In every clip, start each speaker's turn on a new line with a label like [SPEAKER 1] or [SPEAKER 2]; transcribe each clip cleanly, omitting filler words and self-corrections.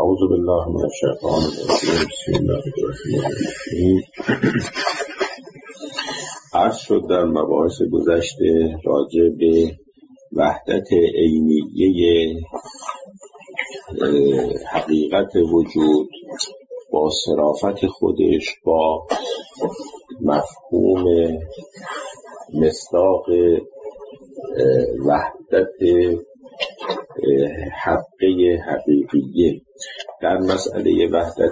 [SPEAKER 1] اعوذ بالله من الشیطان الرجیم. بسم الله الرحمن الرحیم. عرض شد در مباحث گذشته راجع به وحدت عینیه حقیقت وجود با صرافت خودش، با مفهوم مصداق وحدت حقه حقیقیه. در مسئله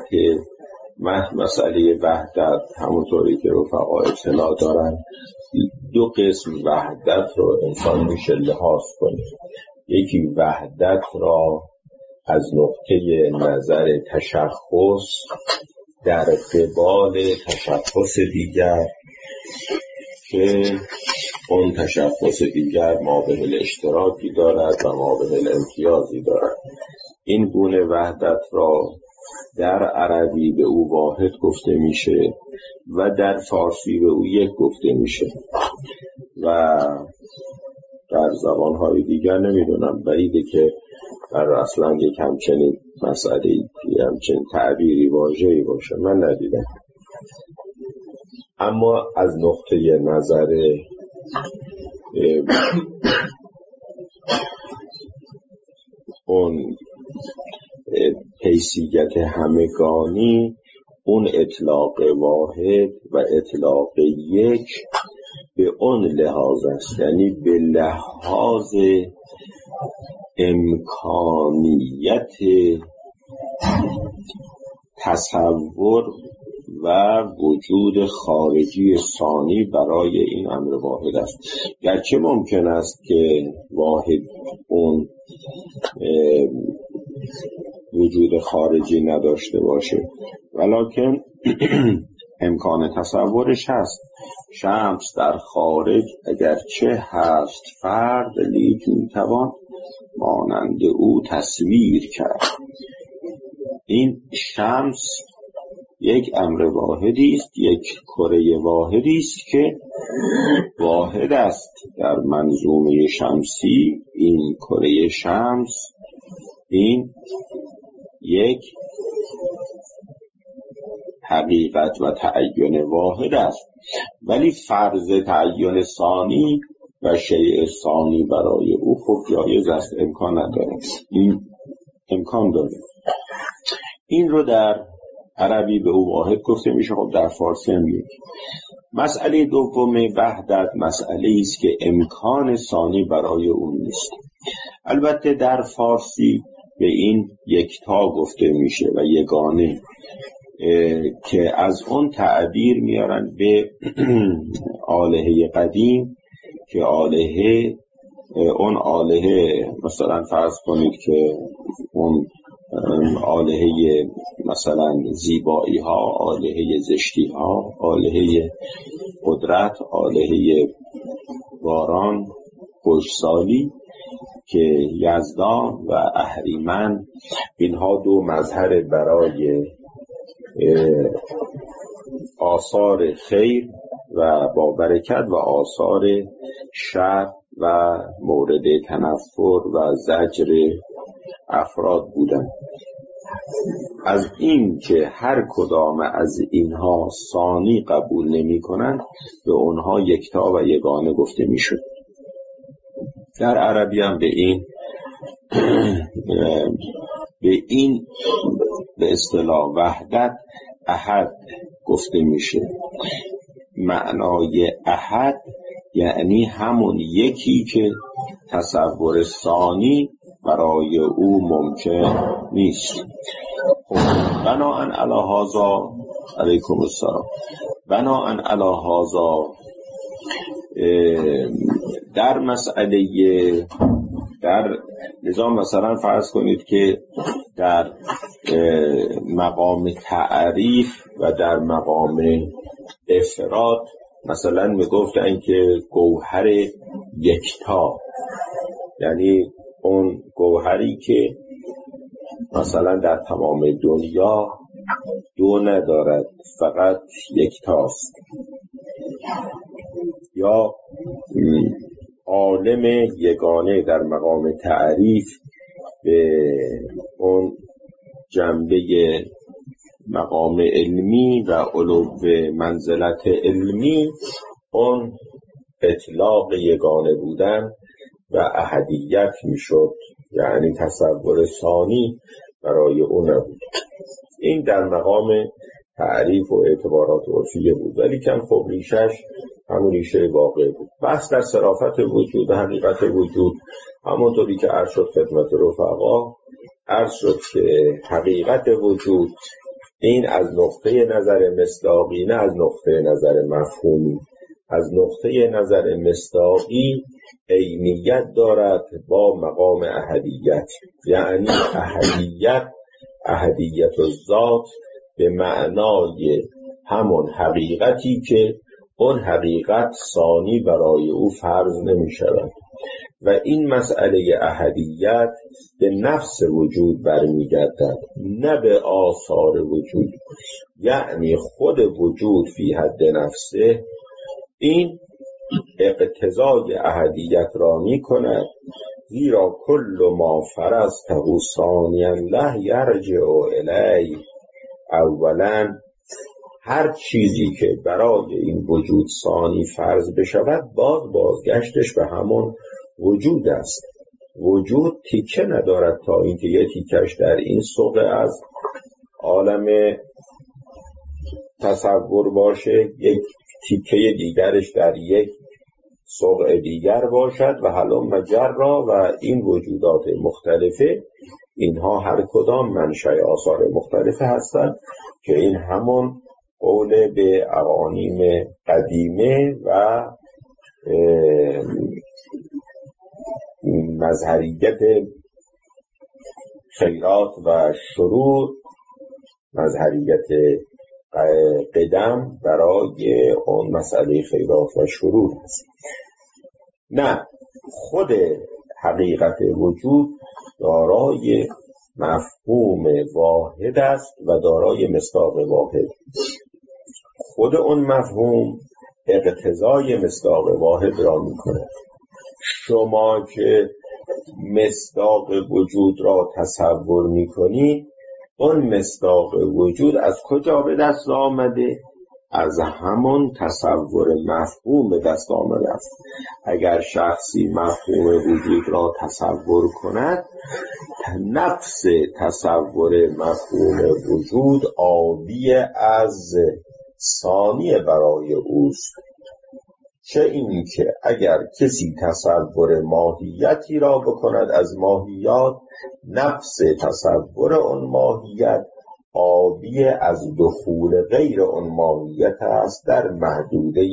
[SPEAKER 1] وحدت همونطوری که رفقا اطلاع دارن، دو قسم وحدت رو انسان میشه لحاظ کنه. یکی وحدت را از نقطه نظر تشخص در قبال تشخص دیگر که اون تشخص دیگر مابه الاشتراکی دارد و مابه الامتیازی دارد. این گونه وحدت را در عربی به او واحد گفته میشه و در فارسی به او یک گفته میشه و در زبانهای دیگر نمیدونم، بعیده که در اصلا یک همچنین مسئله همچنین تعبیری واژه‌ای باشه، من ندیدم. اما از نقطه نظر اون حیثیت همگانی، اون اطلاق واحد و اطلاق یک به اون لحاظ است، یعنی به لحاظ امکانیت تصور و وجود خارجی ثانی برای این امر واحد است. گرچه ممکن است که واحد اون وجود خارجی نداشته باشه، ولکن امکان تصورش هست. شمس در خارج اگرچه هست فرد، لیکن میتوان مانند او تصویر کرد. این شمس یک امر واحدی است، یک کره واحدی است که واحد است در منظومه شمسی. این کره شمس این یک حقیقت و تعین واحد است، ولی فرض تعین ثانی و شیء ثانی برای او خب جایز است، امکان نداره. این امکان داره. این رو در عربی به او واحد گفته میشه، خب در فارسی هم یک. مسئله دوم وحدت مسئله است که امکان ثانی برای اون نیست. البته در فارسی به این یکتا گفته میشه و یگانه، که از اون تعبیر میارن به آلهه قدیم، که اون آلهه مثلا فرض کنید که اون آلهه مثلا زیبایی ها، آلهه زشتی ها، آلهه قدرت، آلهه باران، خوشسالی که یزدان و اهریمن، اینها دو مظهر برای آثار خیر و با برکت و آثار شر و مورد تنفر و زجر افراد بودن. از این که هر کدام از اینها ثانی قبول نمی کنند، به اونها یکتا و یگانه گفته می شود. در عربی هم به اصطلاح وحدت احد گفته میشه. معنای احد یعنی همون یکی که تصور ثانی برای او ممکن نیست. بناءً علی هذا، علیکم السلام، بناءً علی هذا در مسئله در نظام مثلا فرض کنید که در مقام تعریف و در مقام افراد مثلا میگفتن که گوهر یکتا، یعنی اون گوهری که مثلا در تمام دنیا دو ندارد، فقط یکتاست. یا عالم یگانه در مقام تعریف به اون جنبه مقام علمی و علو منزلت علمی اون اطلاق یگانه بودن و احدیت میشد، یعنی تصور ثانی برای اون نبود. این در مقام تعریف و اعتبارات عرفیه بود، ولی کن خب ریشش همون ریشه واقع بود. بحث در صرافت وجود و حقیقت وجود، همونطوری که عرض شد خدمت رفقا، عرض شد که حقیقت وجود این از نقطه نظر مصداقی، نه از نقطه نظر مفهومی، از نقطه نظر مصداقی عینیت دارد با مقام احدیت، یعنی احدیت الذات به معنای همون حقیقتی که اون حقیقت ثانی برای او فرض نمی شود و این مسئله احدیت به نفس وجود برمیگردد، نه به آثار وجود، یعنی خود وجود فی حد نفسه این اقتضای احدیت را می کند، زیرا کل ما فرضته ثانیا له یرجع الیه. اولا هر چیزی که برای این وجود ثانی فرض بشود بازگشتش به همون وجود است. وجود تیکه ندارد تا اینکه یک تیکش در این سوق از عالم تصور باشه، یک تیکه دیگرش در یک سوق دیگر باشد و هلم مجرا. و این وجودات مختلفه، اینها هر کدام منشأ آثار مختلفه هستند که این همون قول به اقانیم قدیمه و مظهریت خیرات و شرور، مظهریت قدم برای اون مسئله خیرات و شرور است. نه، خود حقیقت وجود دارای مفهوم واحد است و دارای مصداق واحد. خود اون مفهوم اقتضای مصداق واحد را می‌کند. شما که مصداق وجود را تصور می‌کنید، اون مصداق وجود از کجا به دست آمده؟ از همون تصور مفهوم به دست آمده است. اگر شخصی مفهوم وجود را تصور کند، نفس تصور مفهوم وجود آبی از ثانی برای اوست. چه این که اگر کسی تصور ماهیتی را بکند از ماهیات، نفس تصور اون ماهیت آبی از دخول غیر اون ماهیت است در محدوده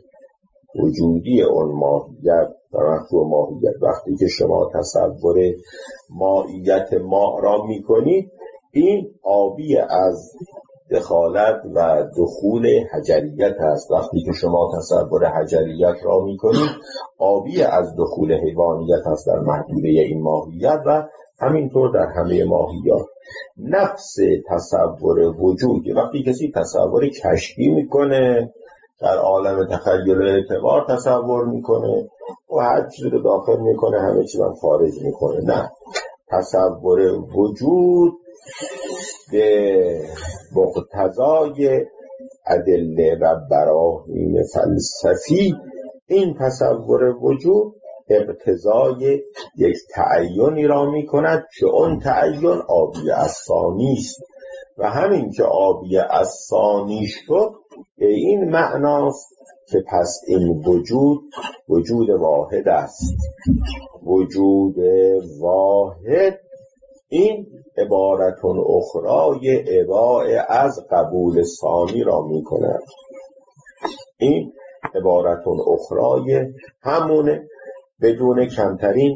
[SPEAKER 1] وجودی اون ماهیت و مفهوم ماهیت. وقتی که شما تصور ماهیت ما را میکنید، این آبی از دخالت و دخول حجریت است. وقتی که شما تصور حجریت را میکنید، آبی از دخول حیوانیت است در محدوده این ماهیت و همینطور در همه ماهیات. نفس تصور وجود، وقتی کسی تصور کشفی میکنه، در عالم تخیل و اعتبار تصور میکنه و هر چیزی رو داخل میکنه همه چیز رو خارج میکنه. نه، تصور وجود به مقتضای ادله و براهین فلسفی، این تصور وجود اقتضای یک تعیینی را می کند که اون تعیین آبی از ثانی است و همین که آبی از ثانی شد به این معناست که پس این وجود واحد است. وجود واحد این عبارتون اخرای عباء از قبول ثانی را می کند. این عبارتون اخرای همونه، بدون کمترین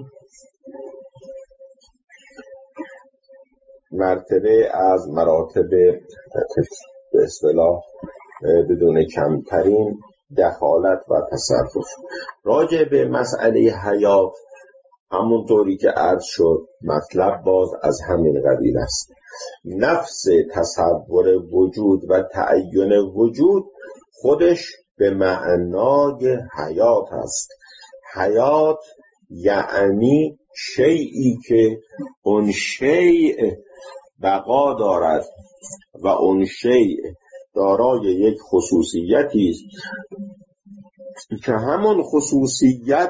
[SPEAKER 1] مرتبه از مراتب، به اصطلاح بدون کمترین دخالت و تصرف. راجع به مسئله حیات، همونطوری که عرض شد، مطلب باز از همین قبیل است. نفس تصور وجود و تعیین وجود خودش به معنای حیات است. حیات یعنی شیئی که اون شیء بقا دارد و اون شیء دارای یک خصوصیتی است که همون خصوصیت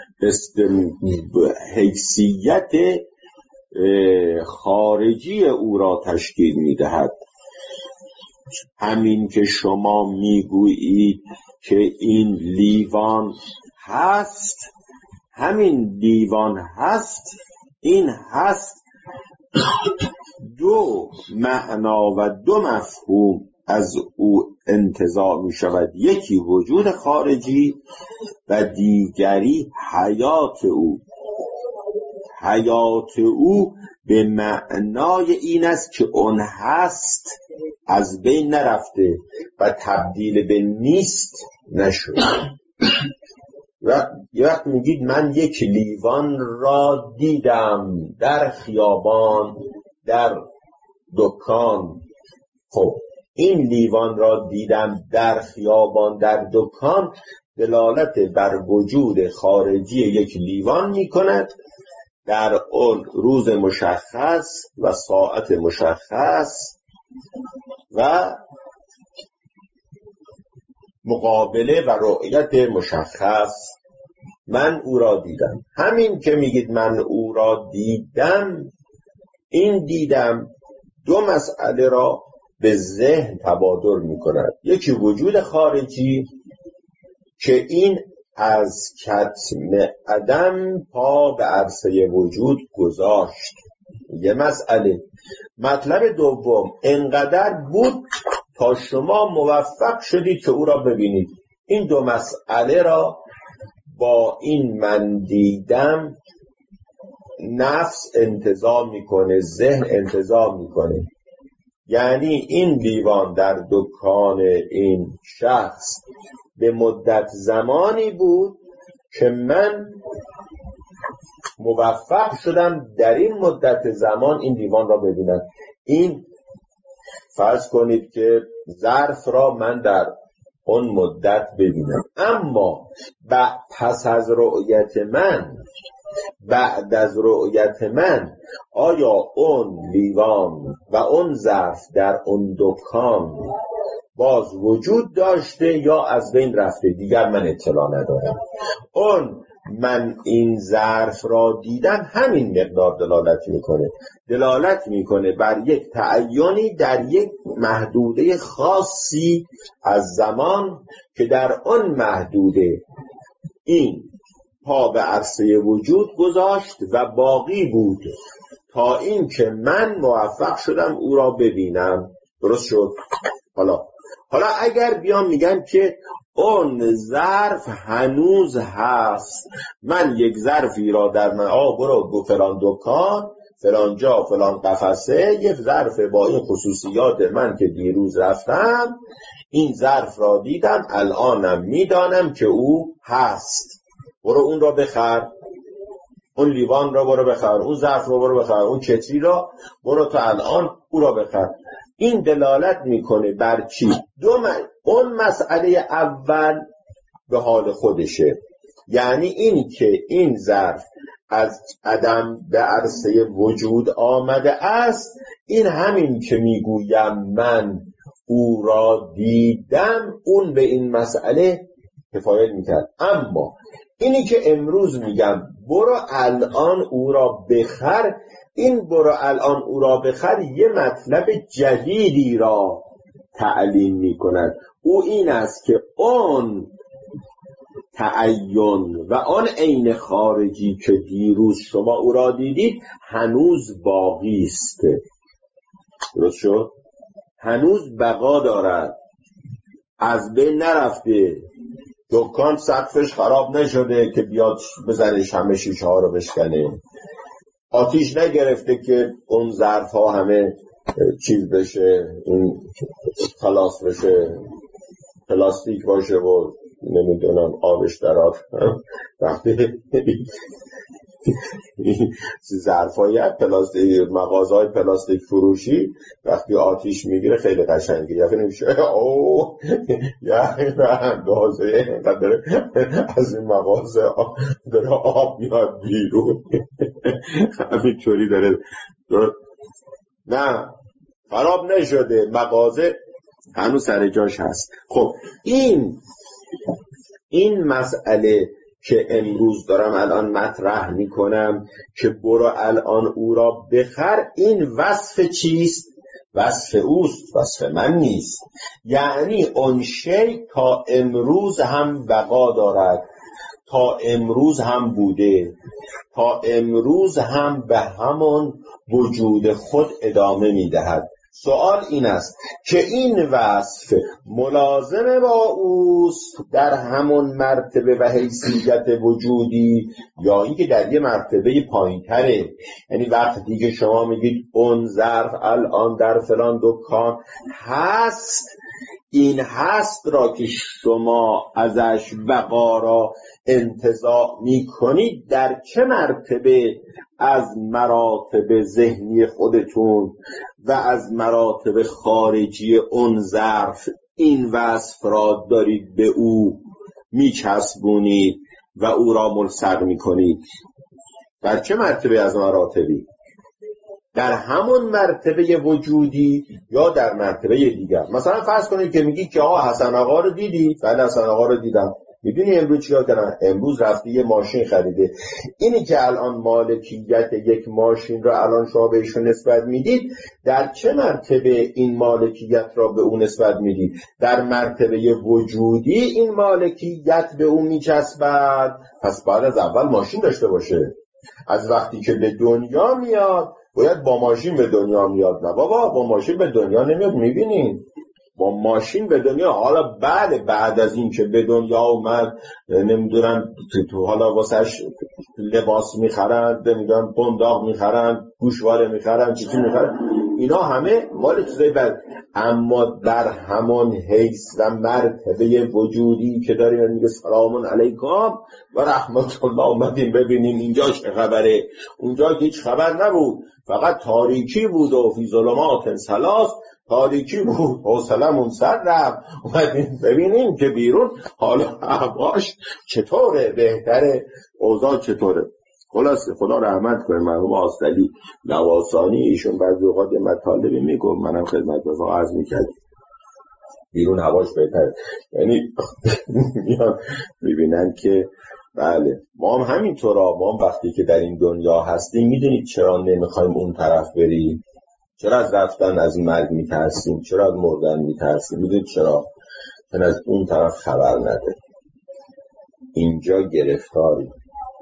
[SPEAKER 1] حیثیت خارجی او را تشکیل می‌دهد. همین که شما میگویید که این لیوان هست، همین لیوان هست، این هست دو معنا و دو مفهوم از او انتزاع می شود. یکی وجود خارجی و دیگری حیات او. حیات او به معنای این است که اون هست از بین نرفته و تبدیل به نیست نشده. و وقت میگید من یک لیوان را دیدم در خیابان، در دکان، خب این لیوان را دیدم در خیابان، در دکان دلالت بر وجود خارجی یک لیوان می کند در اون روز مشخص و ساعت مشخص و مقابله و رؤیت مشخص. من او را دیدم. همین که میگید من او را دیدم، این دیدم دو مسئله را به ذهن تبادر میکند. یکی وجود خارجی که این از کتم عدم پا به عرصه وجود گذاشت، یه مسئله. مطلب دوم انقدر بود تا شما موفق شدید که او را ببینید. این دو مسئله را با این من دیدم نفس انتزاع میکنه، ذهن انتزاع میکنه. یعنی این لیوان در دکان این شخص به مدت زمانی بود که من موفق شدم در این مدت زمان این لیوان را ببینم. این فرض کنید که ظرف را من در اون مدت ببینم، اما پس از رؤیت من، بعد از رؤیت من، آیا اون لیوان و اون ظرف در اون دکان باز وجود داشته یا از بین رفته؟ دیگر من اطلاع ندارم. اون من این ظرف را دیدم همین مقدار دلالت میکنه بر یک تعینی در یک محدوده خاصی از زمان که در آن محدوده این پا به عرصه وجود گذاشت و باقی بود تا این که من موفق شدم او را ببینم. درست شد؟ حالا اگر بیام میگن که اون ظرف هنوز هست، من یک ظرفی را در من برو فلان دکان، فلان جا، فلان قفسه، یک ظرف با این خصوصیات من که دیروز رفتم این ظرف را دیدم، الانم میدانم که او هست، برو اون را بخر، اون لیوان را برو بخر، اون ظرف را برو بخر، اون کتری را برو تا الان او را بخر. این دلالت میکنه بر چی؟ اون مسئله اول به حال خودشه، یعنی این که این ظرف از عدم به عرصه وجود آمده است. این همین که میگویم من او را دیدم، اون به این مسئله کفایت میکرد. اما اینی که امروز میگم برو الان او را بخر، این برو الان او را بخر یه مطلب جدیدی را تعلیم میکند. او این است که اون تعین و آن عین خارجی که دیروز شما او را دیدید هنوز باقی است. درست شد؟ هنوز بقا دارد، از بین نرفته. دکان سقفش خراب نشده که بیاد بزنه همه شیشه ها رو بشکنه. آتیش نگرفته که اون ظرف ها همه چیز بشه، این خلاص بشه، پلاستیک باشه و نمیدونم آبش درات. وقتی ظرفای پلاستیک، مغازهای پلاستیک فروشی وقتی آتیش میگیره خیلی قشنگه، یعنی نمیشه یعنی به اندازه از این مغازه داره آب میاد بیرون. همینطوری داره نه خراب نشده، مغازه هنوز سر جاش هست. خب این مسئله که امروز دارم الان مطرح میکنم که برو الان او را بخر، این وصف چیست؟ وصف اوست، وصف من نیست. یعنی اون شی تا امروز هم بقا دارد، تا امروز هم بوده، تا امروز هم به همون وجود خود ادامه میدهد. سوال این است که این وصف ملازم با اوست در همون مرتبه و حیثیت وجودی، یا اینکه در یه مرتبه پایین‌تره؟ یعنی وقتی که شما میگید اون ظرف الان در فلان دکان هست، این هست را که شما ازش بقا را انتزاع میکنید در چه مرتبه از مراتب ذهنی خودتون و از مراتب خارجی اون ظرف این وصف را دارید به او میچسبونید و او را ملصق میکنید؟ در چه مرتبه از مراتبی؟ در همون مرتبه وجودی یا در مرتبه دیگر؟ مثلا فرض کنید که میگی که حسن آقا رو دیدی؟ بله حسن آقا رو دیدم. میدونی امروز چیکار کردن؟ امروز رفتی یه ماشین خریده. اینی که الان مالکیت یک ماشین را الان شما بهشون نسبت میدید، در چه مرتبه این مالکیت را به اون نسبت میدید؟ در مرتبه وجودی این مالکیت به اون میچسبد، پس بعد از اول ماشین داشته باشه. از وقتی که به دنیا میاد باید با ماشین به دنیا میاد. نه بابا، با ماشین به دنیا نمیاد. میبینین با ماشین به دنیا، حالا بعد از این که به دنیا اومد نمیدونم تو حالا واسش لباس میخرند، نمیدونم بنداق میخرند، گوشواره میخرند، چیزی میخرند، اینا همه مال چیزای بعد. اما در همون حیث و مرتبه وجودی که داریم میگه سلام علیکم و رحمت الله اومدیم ببینیم اینجا چه خبره، اونجا که هیچ خبر نبود، فقط تاریکی بود و فی ظلمات ثلاث، تاریکی بود، حوصلمون سر رفت، اومدیم ببینیم که بیرون حالا هواش چطوره، بهتره، اوضاع چطوره. خلاصه خدا رحمت کنه مرحوم آستلی نواسانی، ایشون بعضی اوقات یه مطالبی میگم، منم خدمت رفا عرض میکردم بیرون هواش بهتره. یعنی میان میبینن که بله ما هم همینطورا، ما هم وقتی که در این دنیا هستیم میدونید چرا نمیخوایم اون طرف بریم؟ چرا از رفتن از مرگ میترسیم؟ چرا از مردن میترسیم؟ میدونید چرا؟ چون از اون طرف خبر نداریم. اینجا گرفتاریم.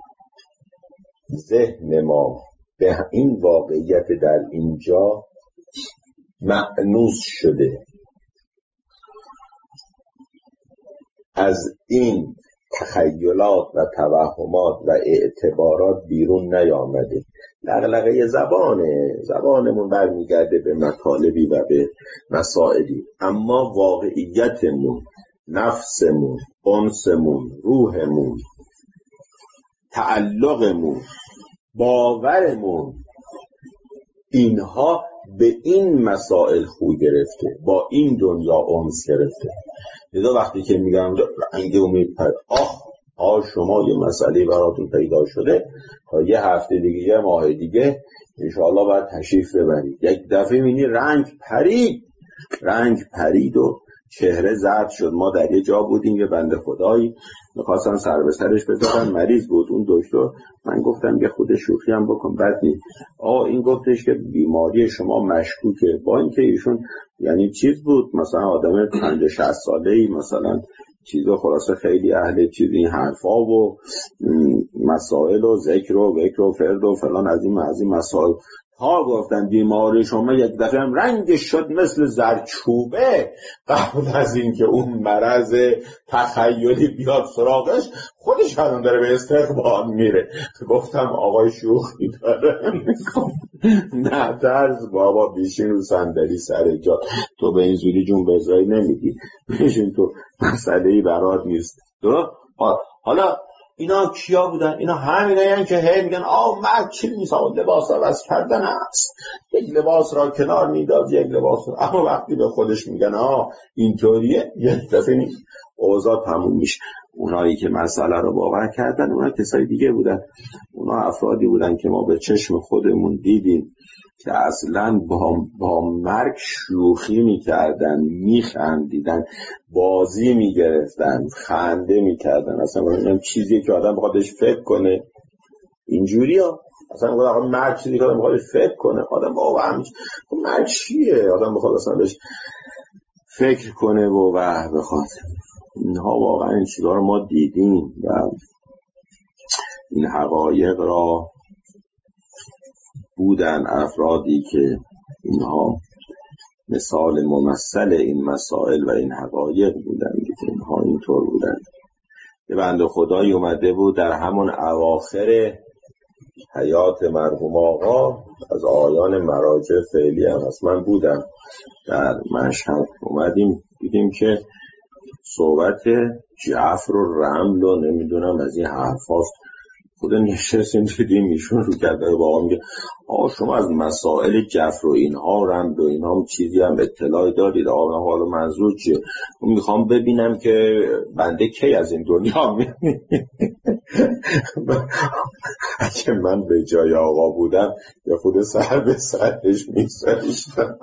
[SPEAKER 1] ذهن ما به این واقعیت در اینجا مأنوس شده، از این تخیلات و توهمات و اعتبارات بیرون نیامده. لغلغه زبانمون برمیگرده به مطالبی و به مسائلی، اما واقعیتمون، نفسمون، انسمون، روحمون، تعلقمون، باورمون، اینها به این مسائل خو گرفته، با این دنیا انس گرفته. لذا وقتی که میگم رنگ امید شما یه مسئله براتون پیدا شده، تا یه هفته دیگه، یه ماه دیگه انشاءالله باید تشریف ببرید. یک دفعه می‌بینی رنگ پرید و چهره زرد شد. ما در یه جا بودیم، یه بنده خدایی میخواستن سر به سرش بذارن، مریض بود. اون دکتر، من گفتم یه خود شوخی هم بکن، بعد نیست این گفتش که بیماری شما مشکوکه، با اینکه ایشون یعنی چیز بود، مثلا آدم 50-60 ساله‌ای، مثلا چیزا خلاصه خیلی اهل چیز این حرفا و مسائل و ذکر و فرد و فلان از این مسائل، ها گفتن بیماری شما یک دفعه هم رنگش شد مثل زرچوبه. قبل از این که اون مرض تخیلی بیاد سراغش، خودش الان داره به استقبال میره. گفتم آقای شوخی داره نه درز بابا، بیشین رو صندلی سر جا، تو به این زودی جون به ازایی نمیدی، بیشین تو مسئلهی برات نیست. حالا اینا کیا بودن؟ اینا همینایی که هی میگن مرد چی نیست، لباس عوض کردن است، یک لباس را کنار میداد یک لباس را. اما وقتی به خودش میگن اینطوریه، یک دفعه نیست، اوضاع تموم میشه. اونایی که مسئله رو باور کردن اونا کسای دیگه بودن، اونا افرادی بودن که ما به چشم خودمون دیدیم که اصلا با مرگ شوخی میکردن، میخندیدن، بازی میگرفتن، خنده میکردن. اصلا این چیزیه که آدم بخواد بهش فکر کنه اینجوری ها. اصلا آدم مرگ چیزی که آدم بخواد فکر کنه، آدم واقعا مرگ چیه آدم بخواد اصلا بهش فکر کنه و بخواد. اینها واقعا این چیزها رو ما دیدیم و این حقایق را بودن افرادی که اینها مثال ممثل این مسائل و این حقایق بودن که اینها اینطور بودن. یه بنده خدایی اومده بود در همون اواخر حیات مرحوم آقا، از آیان مراجع فعلی هم هست، من بودم در مشهد، اومدیم دیدیم که صحبت جعفر و رمل و نمیدونم از این حرف هاست. خود نشستیم دیدیم ایشون رو کرده با آقا میگه آقا شما از مسائل جعفر و اینها رمل و اینها هم چیزی هم اطلاعی دارید؟ آقا حالا منظور چیه؟ میخوام ببینم که بنده کی از این دنیا میرم. اگه من به جای آقا بودم یا خود سر به سرش می‌گذاشتم.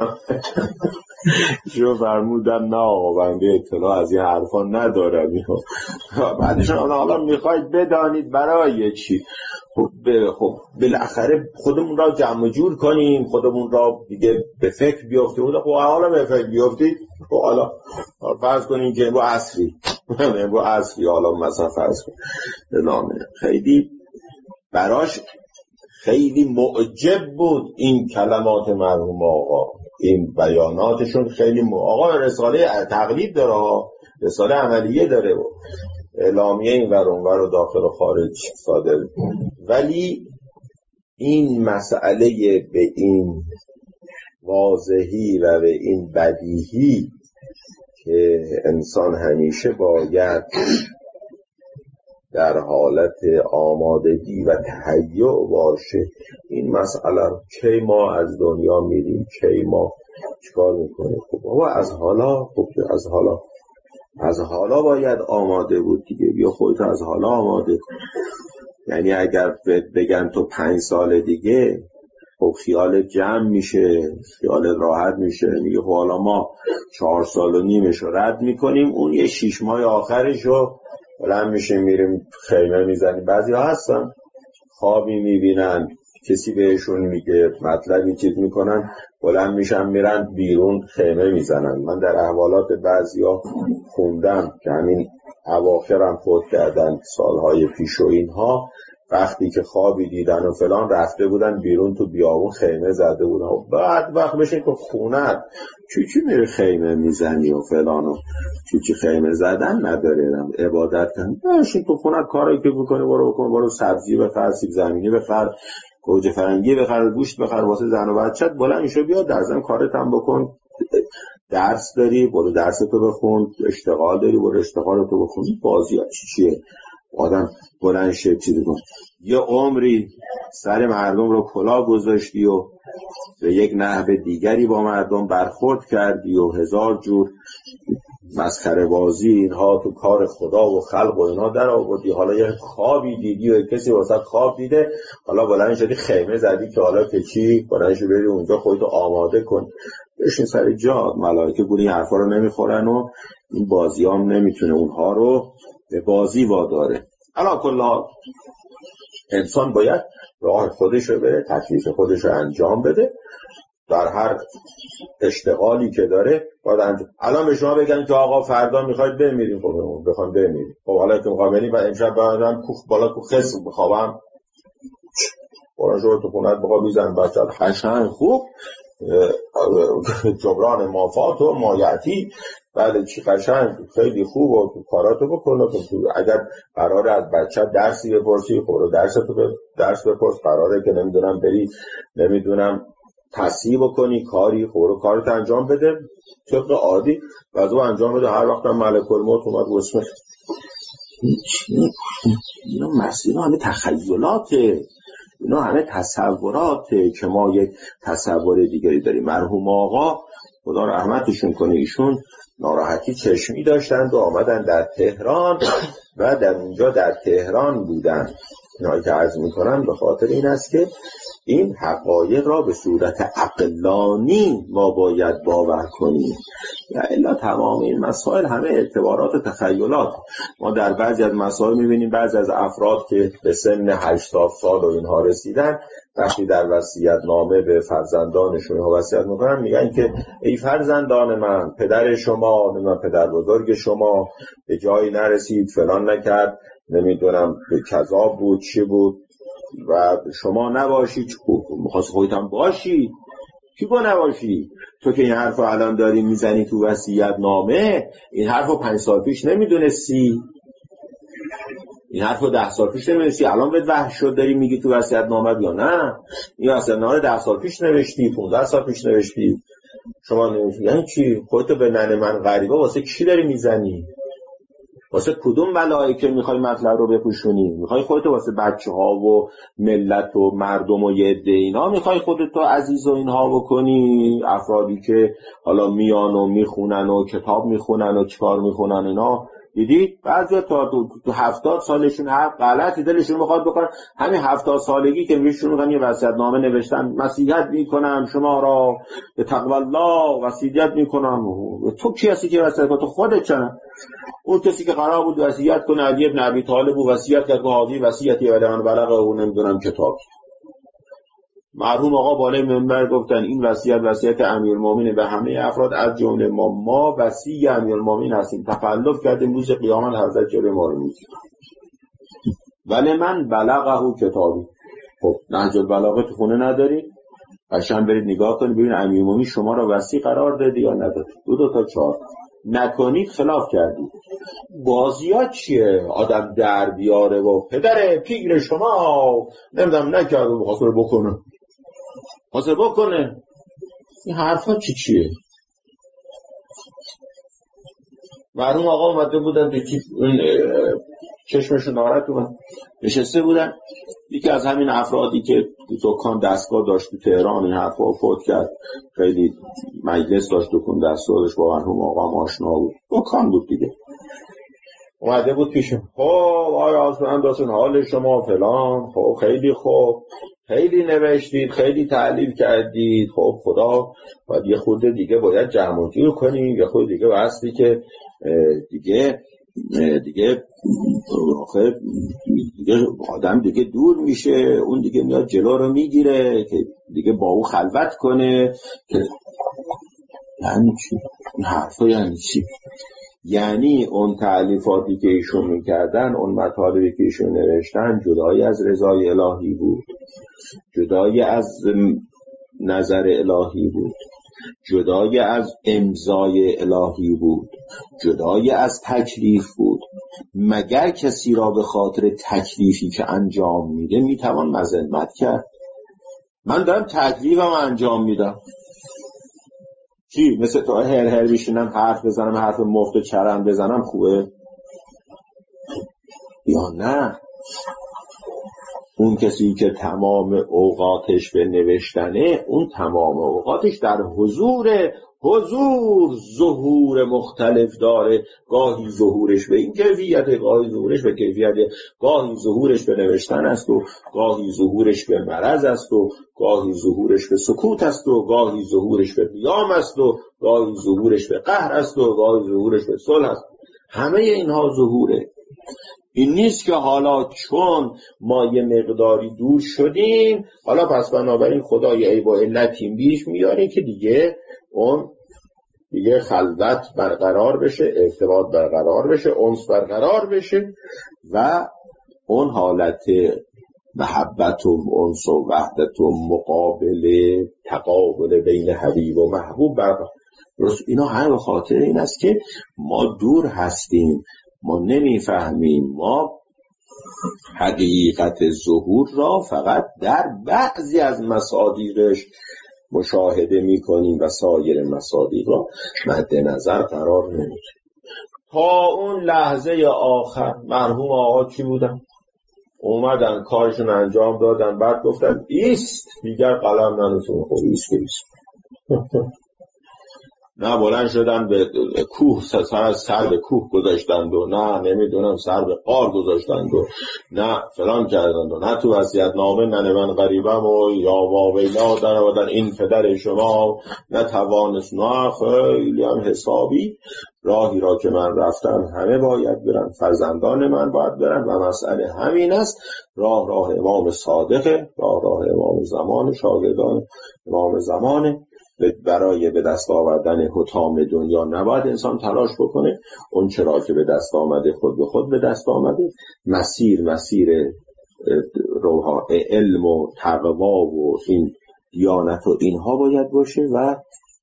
[SPEAKER 1] شو فرمودن نه آقا بنده اطلاع از این حرفا ندارم. بعدشون حالا میخواید بدانید برای چی؟ خب بالاخره خودمون را جمع جور کنیم، خودمون را دیگه به فکر بیافتیم. خب حالا به فکر بیافتید، خب حالا فرض کنیم که با عصری حالا مثلا فرض کنیم خیلی براش خیلی معجب بود این کلمات مرحوم آقا، این بیاناتشون خیلی آقا رساله تقلید داره، رساله عملیه داره و اعلامیه این ور اون ور و داخل و خارج صادر، ولی این مسئله به این واضحی و به این بدیهی که انسان همیشه باید در حالت آمادگی و تهیع باشه، این مسئله کی ما از دنیا میریم، کی ما چیکار میکنیم. خب بابا از حالا باید آماده بود دیگه، بیا خودت از حالا آماده. یعنی اگر بگن تو 5 سال دیگه، خب خیال جمع میشه، خیال راحت میشه، میگه خب حالا ما 4.5 سالش رو رد میکنیم، اون یه 6 ماه آخرش رو بلند میشه میریم خیمه میزنیم. بعضی ها هستن خوابی میبینن، کسی بهشون میگه مطلبی چیز میکنن، بلند میشن میرن بیرون خیمه میزنن. من در احوالات بعضی ها خوندم که همین اواخرم فوت کردن سالهای پیش و اینها، وقتی که خوابی دیدن و فلان رفته بودن بیرون تو بیابون خیمه زده بودن. بعد وقت بشه که خونت چی میره خیمه میزنی و فلان و چی خیمه زدن نداره، عبادت کن باشین تو خونت، کاری که بکنی برو سبزی بخر، سیب زمینی بخر، گوجه فرنگی بخر، گوشت بخر واسه زن و بچت، بلند میشه بیا در ضمن کارت هم بکن. درس داری برو درستو بخون، اشتغال داری برو اشتغالتو بخون. بازی چیه آدم بلند شه چیزی کن. یه عمری سر مردم رو کلاه گذاشتی و به یک نحو دیگری با مردم برخورد کردی و 1000 جور مسخره بازی اینها تو کار خدا و خلق و اینا در آوردی. حالا یه خوابی دیدی و کسی واسه خواب دیده، حالا بلند شدی خیمه زدی که حالا که چی، بلند شدی بری اونجا خودتو آماده کن. بشین سر جا، ملائکه گوری حرفا رو نمیخورن و این بازی هم نمیتونه اونها رو به بازی واداره. علا کلا انسان باید راه خودش رو بره، تکلیف خودش رو انجام بده، در هر اشتغالی که داره باید انجام. الان به شما بگن که آقا فردا میخواید بمیریم، خب بخوام بمیریم، خب حالا که میخوام بریم و امشب برادرم بالا کو خس بخوابم، برای شما تو خونت بخواب بیزن بچه خشنگ خوب جبران مافات و مایعتی، بله چی قشنگ خیلی خوب و کاراتو بکنه. اگر قراره از بچه درسی بپرسی، خب درس بپرس، قراره که نمیدونم تصحیح بکنی کاری، خب کارت انجام بده طبق عادی و از او انجام بده. هر وقت هم ملک الموت اومد و اسمش اینا همه تخیلاته، اینا همه تصوراته که ما یک تصور دیگری داریم. مرحوم آقا خدا رحمتشون کنه، ایشون ناراحتی چشمی داشتند و آمدن در تهران و در اونجا در تهران بودن. اینایی که عرض میکنم به خاطر این است که این حقایق را به صورت عقلانی ما باید باور کنیم و الا تمام این مسائل همه اعتبارات تخیلات. ما در بعضی از مسائل می‌بینیم بعضی از افراد که به سن 80 سال و اینها رسیدن وقتی در وصیت نامه به فرزندانشون وصیت میکنن میگن که ای فرزندان من، پدر شما، پدر بزرگ شما به جایی نرسید، فلان نکرد، نمیدونم کذاب بود، چی بود و شما نباشید. میخواست خودت هم باشی، چی با نباشی؟ تو که این حرف رو الان داری میزنی تو وصیت نامه، این حرف رو 5 سال پیش نمیدونستی؟ این حرف رو 10 سال پیش نمیدونستی؟ الان بهت وحی شد داری میگی تو وصیت نامه یا نه؟ این وصیت نامه 10 سال پیش نوشتی، 15 سال پیش نوشتی، شما نوشتی. یعنی چی؟ خودتو به ننه من غریبه واسه کی داری میزنی؟ واسه کدوم ملائکه میخوای مطلب رو بپوشونی؟ میخوای خودتو واسه بچه‌ها و ملت و مردم و یه عده اینا میخوای خودتو عزیز و اینها بکنی؟ افرادی که حالا میان و میخونن و کتاب میخونن و چیکار میخونن اینا، دیدی بعضیا تا 70 سالشون هر غلطی دلشون میخواد بکنن، همین 70 سالگی که میشون میگن یه وصیت‌نامه نوشتن وصیت میکنم شما را به تقوی الله وصیت میکنم. تو کی هستی که وصیت کنی؟ تو خودت چنه؟ اون کسی که قرار بود وصیت کنه علی ابن ابی طالب و وصیت کرد که هادی وصیتی ولی من بلغه و نمیدونم کتاب. مرحوم آقا بالای منبر گفتن این وصیت امیرالمومنین به همه افراد از جمله ما وصی امیرالمومنین هستیم، تخلف کردیم روز قیامت حضرت جلوی ما رو میگیره. ولی من بلغه کتابی. خب نهج البلاغه تو خونه نداری؟ قشنگ برید نگاه کنید ببین امیرالمومنین شما رو وصی قرار دادی یا نداد. 2 تا 4 نکنید خلاف کردید. بازیات چیه؟ آدم در بیاره و پدر پیر شما نمیدونم نکرد و حاضر بکنه. این حرفا چیه؟ مرحوم آقا اومده بودن چشمشون ناراحت اومد نشسته بودن، یکی از همین افرادی که دکان دستگاه داشت تو تهران این حرفا فوت کرد، خیلی مجلس داشت دکان دستگاهش با مرحوم آقا آشنا بود، دکان بود دیگه، اومده بود پیشم. خب آیا اصلا داشتن حال شما فلان؟ خب خیلی خوب، خیلی نوشتید، خیلی تعلیل کردید، خب خدا باید یه خورده دیگه باید جمع و جور کنیم، یه خورده دیگه بستی که دیگه آدم دیگه دور میشه، اون دیگه میاد جلو رو میگیره که دیگه با او خلوت کنه. یعنی چی؟ این حرفا یعنی چی؟ یعنی اون تألیفاتی که ایشون میکردن، اون مطالبی که ایشون نوشتن جدایی از رضای الهی بود، جدایی از نظر الهی بود، جدای از امضای الهی بود، جدای از تکلیف بود. مگر کسی را به خاطر تکلیفی که انجام میده میتوان مذمت کرد؟ من دارم تکلیفم انجام میدم، چی؟ مثل تو هر بشینم حرف بزنم، حرف مفت چرم بزنم خوبه؟ یا نه؟ اون کسی که تمام اوقاتش به نوشتنه، اون تمام اوقاتش در حضور ظهور مختلف داره. گاهی ظهورش به این کیفیت، گاهی ظهورش به کیفیت، گاهی ظهورش به نوشتن است و گاهی ظهورش به مرض است و گاهی ظهورش به سکوت است و گاهی ظهورش به قیام است و گاهی ظهورش به قهر است و گاهی ظهورش به صلح است. همه اینها ظهوره. این نیست که حالا چون ما یه مقداری دور شدیم حالا پس بنابراین خدای عیب و علتیم بیش میاره که دیگه اون دیگه خلوت برقرار بشه، ارتباط برقرار بشه، انس برقرار بشه و اون حالت محبت و انس و وحدت و مقابله تقابل بین حبیب و محبوب برقرار. اینا همه به خاطر این است که ما دور هستیم، ما نمیفهمیم، ما حقیقت ظهور را فقط در بعضی از مصادیقش مشاهده میکنیم و سایر مصادیق را مد نظر قرار نمیدیم. تا اون لحظه آخر مرحوم آقا چی بودن؟ اومدن کارشون انجام دادن، بعد گفتن ایست، دیگر قلم ننوشون. خب ایست. نه بلند شدن به کوه سر به کوه گذاشتند و نه نمیدونم سر به غار گذاشتند و نه فلان کردند و نه تو وصیت‌نامه ننه من غریبم و یا واویلا در آوردن این پدر شما نه توانست. نه خیلی هم حسابی راهی را که من رفتم همه باید برن، فرزندان من باید برن و مسئله همین است. راه امام صادقه، راه امام زمان، شاگردان امام زمانه. برای به دست آوردن حطام دنیا نباید انسان تلاش بکنه. اون چرا که به دست آمده خود به خود به دست آمده. مسیر روح علم و تقوا و این دیانت و اینها باید باشه و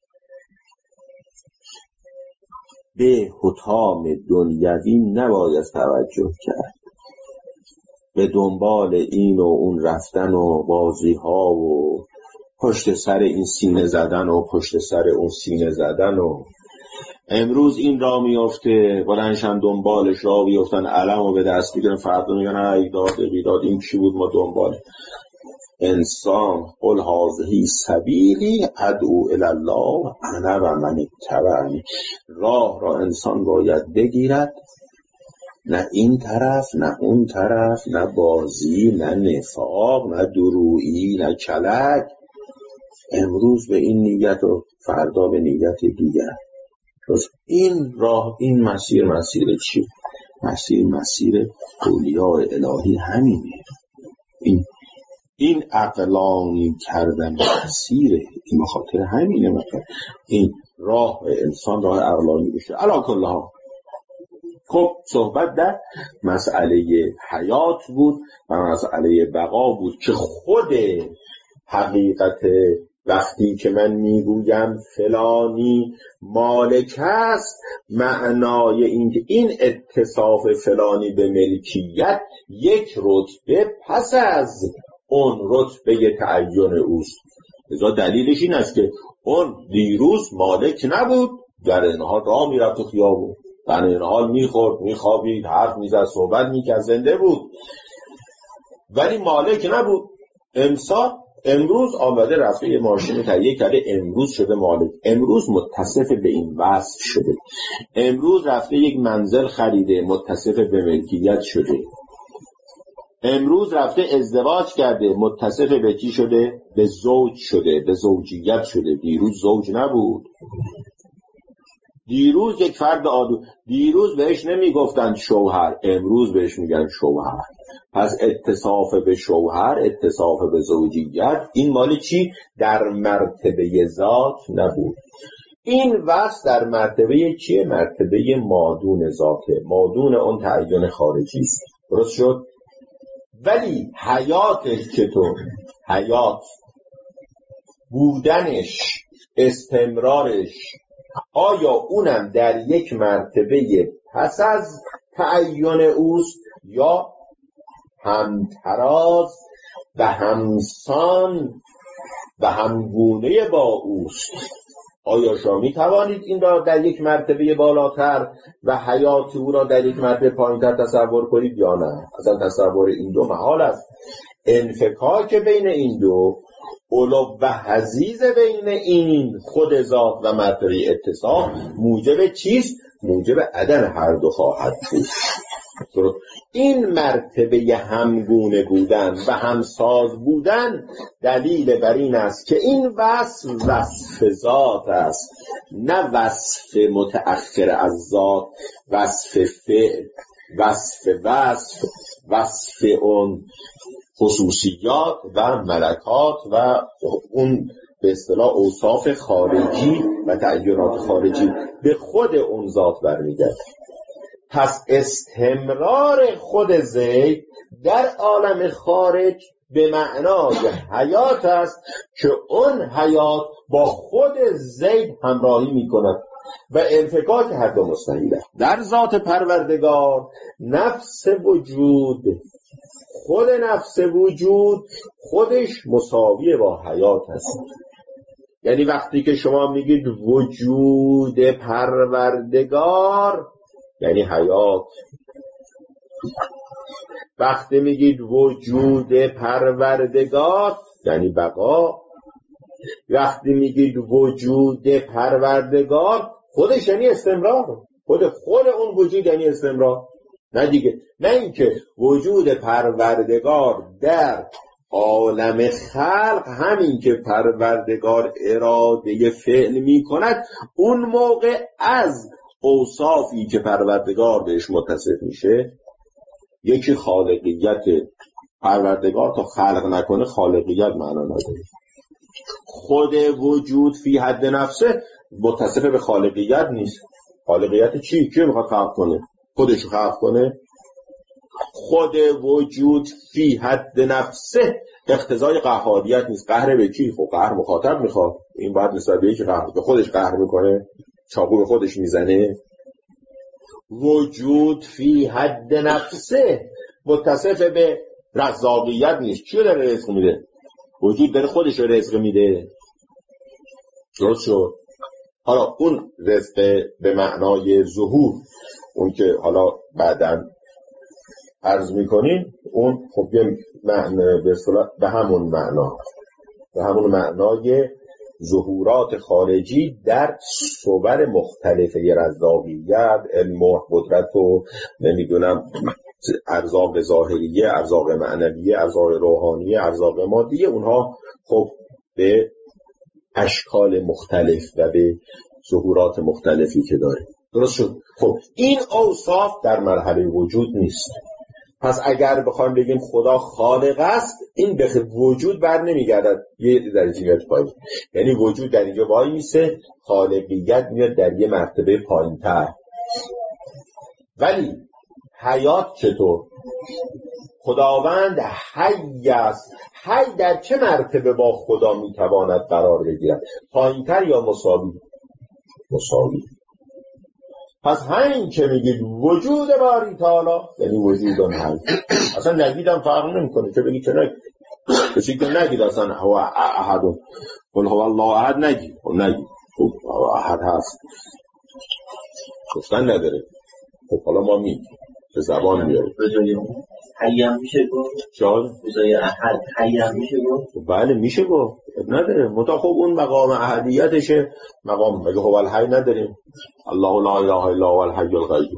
[SPEAKER 1] به حطام دنیوی نباید توجه کرد، به دنبال این و اون رفتن و بازی ها و پشت سر این سینه زدن و پشت سر اون سینه زدن. و امروز این را میافته بلنشن دنبالش را بیافتن، علم و به دست میگیرن، فردا میگن ای داده بیداد این کی بود ما دنبال. انسان قل هذه سبیلی ادعو الی الله انا و من اتبعنی. راه را انسان باید بگیرد، نه این طرف نه اون طرف، نه بازی نه نفاق نه درویی نه کلک. امروز به این نیت و فردا به نیت دیگر. این راه، این مسیر چی؟ مسیر اولیاء الهی همینه. این عقلانی کردن مسیره، این بخاطر همینه. مثلا این راه انسان راه عقلانی بشه. علی کل حال خب صحبت در مسئله حیات بود و مسئله بقا بود که خود حقیقت وقتی که من میگویم فلانی مالک است، معنای این اتصاف فلانی به ملکیت یک رتبه پس از اون رتبه تعین اوست. لذا دلیلش این است که اون دیروز مالک نبود، در این حال راه میرفت تو خیابون، در این حال میخورد میخوابید حرف میزد صحبت میکرد، زنده بود ولی مالک نبود. امروز آمده رفته یه ماشین تهیه کرده، امروز شده مالک، امروز متصف به این وصف شده، امروز رفته یک منزل خریده متصف به ملکیت شده، امروز رفته ازدواج کرده متصف به چی شده؟ به زوج شده، به زوجیت شده. دیروز زوج نبود، دیروز یک فرد دیروز بهش نمیگفتن شوهر، امروز بهش میگن شوهر. پس اتصاف به شوهر، اتصاف به زوجیت، این مال چی؟ در مرتبه ذات نبود. این وصف در مرتبه چیه؟ مرتبه مادون ذاته، مادون اون تعین خارجی است. درست شد؟ ولی حیاتش چطور؟ حیات بودنش، استمرارش، آیا اونم در یک مرتبه پس از تعین اوست یا همتراز و همسان و همگونه با اوست؟ آیا شما می توانید این را در یک مرتبه بالاتر و حیات او را در یک مرتبه پایین‌تر تصور کنید یا نه؟ اصلا تصور این دو محال است. انفکاک بین این دو، علو و حضیض بین این خود ذات و مرتبه اتصاف موجب چیست؟ موجب عدم هر دو خواهد بود. این مرتبه همگونه بودن و همساز بودن دلیل بر این است که این وصف ذات است، نه وصف متأخر از ذات، وصف فعل، وصف اون خصوصیات و ملکات و اون به اصطلاح اوصاف خارجی و تعینات خارجی به خود اون ذات برمیگرده. پس استمرار خود زید در عالم خارج به معنای حیات است که اون حیات با خود زید همراهی می کند و انفکاک هر دو مستحیل است. در ذات پروردگار نفس وجود، خود نفس وجود خودش مساوی با حیات است. یعنی وقتی که شما میگید وجود پروردگار یعنی حیات، وقتی میگید وجود پروردگار یعنی بقا، وقتی میگید وجود پروردگار، خودش یعنی استمرار، خود اون وجود یعنی استمرار، نه دیگه. نه اینکه وجود پروردگار در عالم خلق، همین که پروردگار اراده فعل می کند، اون موقع از اوصافی که پروردگار بهش متصف میشه، یکی خالقیت پروردگار تا خلق نکنه خالقیت معنا نداره. خود وجود فی حد نفسه متصف به خالقیت نیست. خالقیت چی؟ کی میخواد خلق کنه؟ خودشو خلق کنه؟ خود وجود فی حد نفسه اقتضای قهاریت نیست. قهر به کی؟ خب قهر مخاطب میخواد. این باید نسبت به یکی قهر به خودش قهر میکنه، چاقو به خودش میزنه. وجود فی حد نفسه متصف به رزاقیت نیست. چی داره رزق میده؟ وجود داره خودش رو رزق میده. درست شد؟ حالا اون رزق به معنای ظهور، اون که حالا بعداً عرض میکنیم، اون خب یه معنی به همون معنای ظهورات خارجی در صور مختلفه رزاقیت، علم و قدرت و نمیدونم ارزاق ظاهریه، ارزاق معنویه، ارزاق روحانیه، ارزاق مادیه، اونها خب به اشکال مختلف و به ظهورات مختلفی که داره. درست شد؟ خب این اوصاف در مرحله وجود نیست. پس اگر بخوایم بگیم خدا خالق است، این به وجود بر نمیگردد، یه درجه میاد پایین. یعنی وجود در اینجا وای میسه، خالقیت میاد در یه مرتبه پایین‌تر. ولی حیات چطور؟ خداوند حی است. حی در چه مرتبه با خدا میتواند قرار بگیرد؟ پایین‌تر یا مساوی؟ مساوی. پس همین که میگید وجود باری تعالی یعنی وجود اون حی. اصلا نگیدم فرق نمیکنه که بگی که نگید، کسی که نگید اصلا هو احد قل هو الله احد نگید، خب احد هست گفتن نداره. خب حالا ما میگیم به زبان بیاریم
[SPEAKER 2] حی هم میشه گفت؟
[SPEAKER 1] جان؟
[SPEAKER 2] بزای احد حی هم میشه گفت؟
[SPEAKER 1] بله میشه گفت، نداره. منتها خب اون مقام احدیتشه، مقام مگه هو الحی نداریم؟ الله لا اله الا هو الحی القیوم.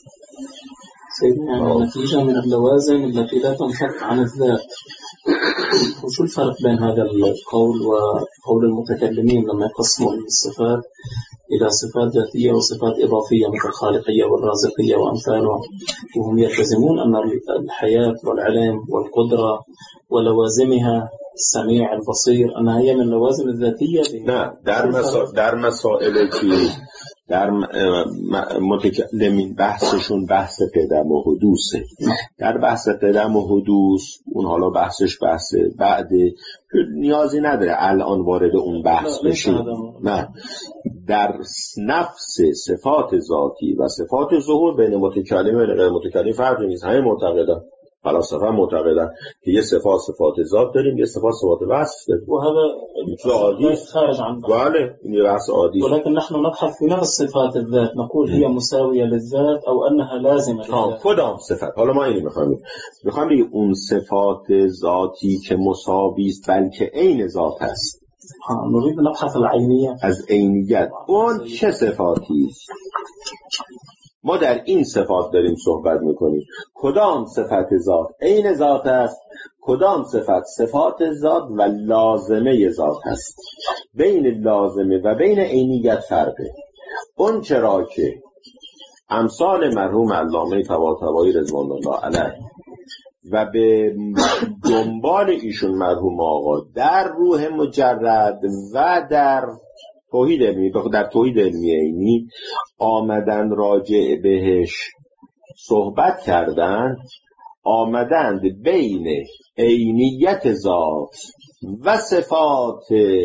[SPEAKER 3] سيدنا نتيجة من اللوازم التي لا تنفك عن الذات. وشو الفرق بين هذا القول وقول المتكلمين لما يقسموا الصفات إلى صفات ذاتية وصفات إضافية مثل الخالقية والرازقية وأمثالها، وهم يلتزمون أن الحياة والعلم والقدرة ولوازمها السميع البصير أنها هي من اللوازم الذاتية؟
[SPEAKER 1] نه، در مسائل که در متکلمین بحثشون بحث قدم و حدوثه. در بحث قدم و حدوث اون حالا بحثش بحث بعد، نیازی نداره الان وارد اون بحث بشیم. نه، در نفس صفات ذاتی و صفات ظهور بین متکلم و غیر متکلم فرقی نیست. همه معتقدن، فلاسفه معتقدن که یه صفات ذات داریم، یه صفات وصف داریم.
[SPEAKER 3] وهذا
[SPEAKER 1] عادي
[SPEAKER 3] خارج عن
[SPEAKER 1] بله این بحث عادی.
[SPEAKER 3] ولكن نحن نبحث في نفس صفات الذات، نقول هي مساوية للذات أو أنها لازمة للذات.
[SPEAKER 1] کدام صفت؟ حالا ما اینو میخوام بگیم اون صفات ذاتی که مساوی است بلکه عین ذات است.
[SPEAKER 3] نريد نبحث العينية.
[SPEAKER 1] از عینیت اون چه صفاتی است؟ ما در این صفات داریم صحبت میکنیم. کدام صفت ذات عین ذات است، کدام صفات ذات و لازمه ذات است. بین لازمه و بین عینیت فرقه. اون چرا که امثال مرحوم علامه طباطبایی رضوان الله علیه و به دنبال ایشون مرحوم آقا در روح مجرد و در توحید علمی عینی آمدن راجع بهش صحبت کردن، آمدند بین عینیت ذات و صفات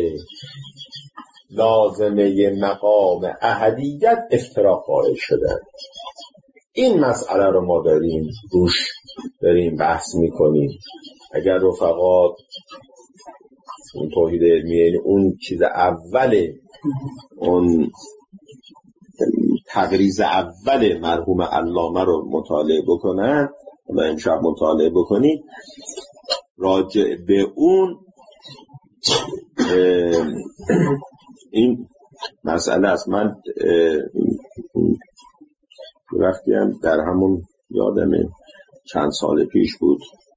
[SPEAKER 1] لازمه مقام احدیت افتراق قائل شدن. این مسئله رو ما داریم بحث میکنیم. اگر رفقا اون توحید علمی اون چیز اوله، اون تقریض اول مرحوم علامه رو مطالعه بکنن و امشب مطالعه بکنید، راجع به اون این مسئله است. من وقتی هم در همون یادمه چند سال پیش بود،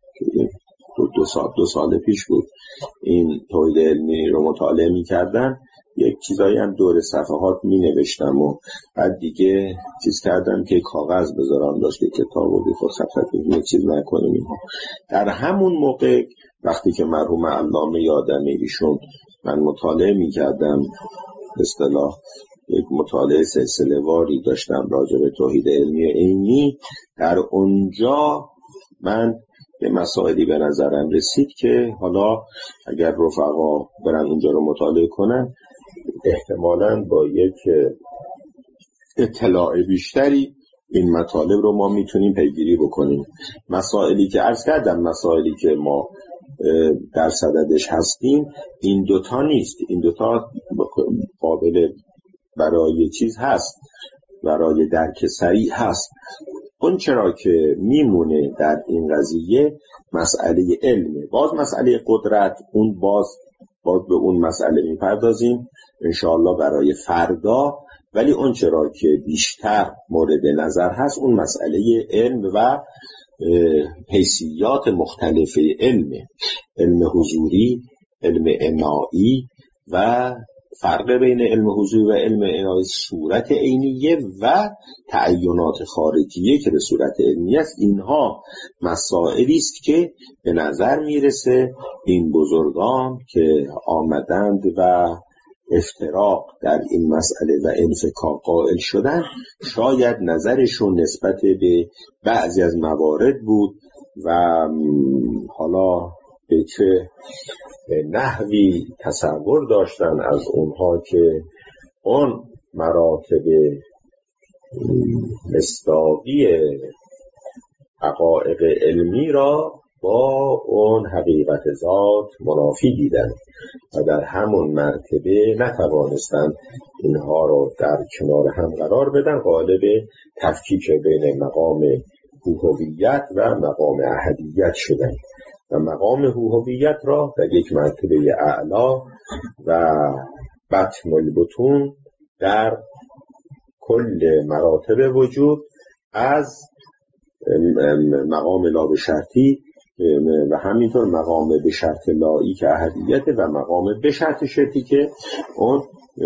[SPEAKER 1] دو سال پیش بود، این تولید علمی رو مطالعه می کردم، یک چیزایی هم دور صفحات می نوشتم و بعد دیگه چیز کردم که کاغذ بذارم، داشت که کتاب رو بیخود صفحات یک چیز نکنیم اینها. در همون موقع وقتی که مرحوم علامه یادمه ایشون من مطالعه می کردم، اصطلاح یک مطالعه سلسله واری داشتم راجع به توحید علمی عینی، در اونجا من یه مسائلی به نظرم رسید که حالا اگر رفقا برن اونجا رو مطالعه کنن احتمالاً با یک اطلاع بیشتری این مطالب رو ما میتونیم پیگیری بکنیم. مسائلی که عرض کردم، مسائلی که ما در صددش هستیم، این دوتا نیست. این دوتا قابل برای چیز هست، برای درک سریع هست. اون چرا که میمونه در این قضیه مسئله علمه. باز مسئله قدرت، اون باز به اون مسئله میپردازیم انشاءالله برای فردا، ولی اون چرا که بیشتر مورد نظر هست اون مسئله علم و حیثیات مختلف علم حضوری، علم انایی و فرق بین علم حضوری و علم انایی، صورت عینیه و تعینات خارجیه که به صورت علمی است. اینها مسائلی است که به نظر میرسه این بزرگان که آمدند و افتراق در این مسئله و انفکاک قائل شدن، شاید نظرشون نسبت به بعضی از موارد بود و حالا به چه نحوی تصور داشتن از اونها که اون مراتب مصداقی حقایق علمی را با اون حقیقت ذات منافی دیدن و در همون مرتبه نتوانستن اینها را در کنار هم قرار بدن، قالب تفکیک بین مقام هویت و مقام احدیت شدن و مقام هویت را در یک مرتبه اعلا و بطن البطون در کل مراتب وجود از مقام لا به شرطی و همینطور مقام به شرط لایی که احدیت و مقام به شرط شرطی که اون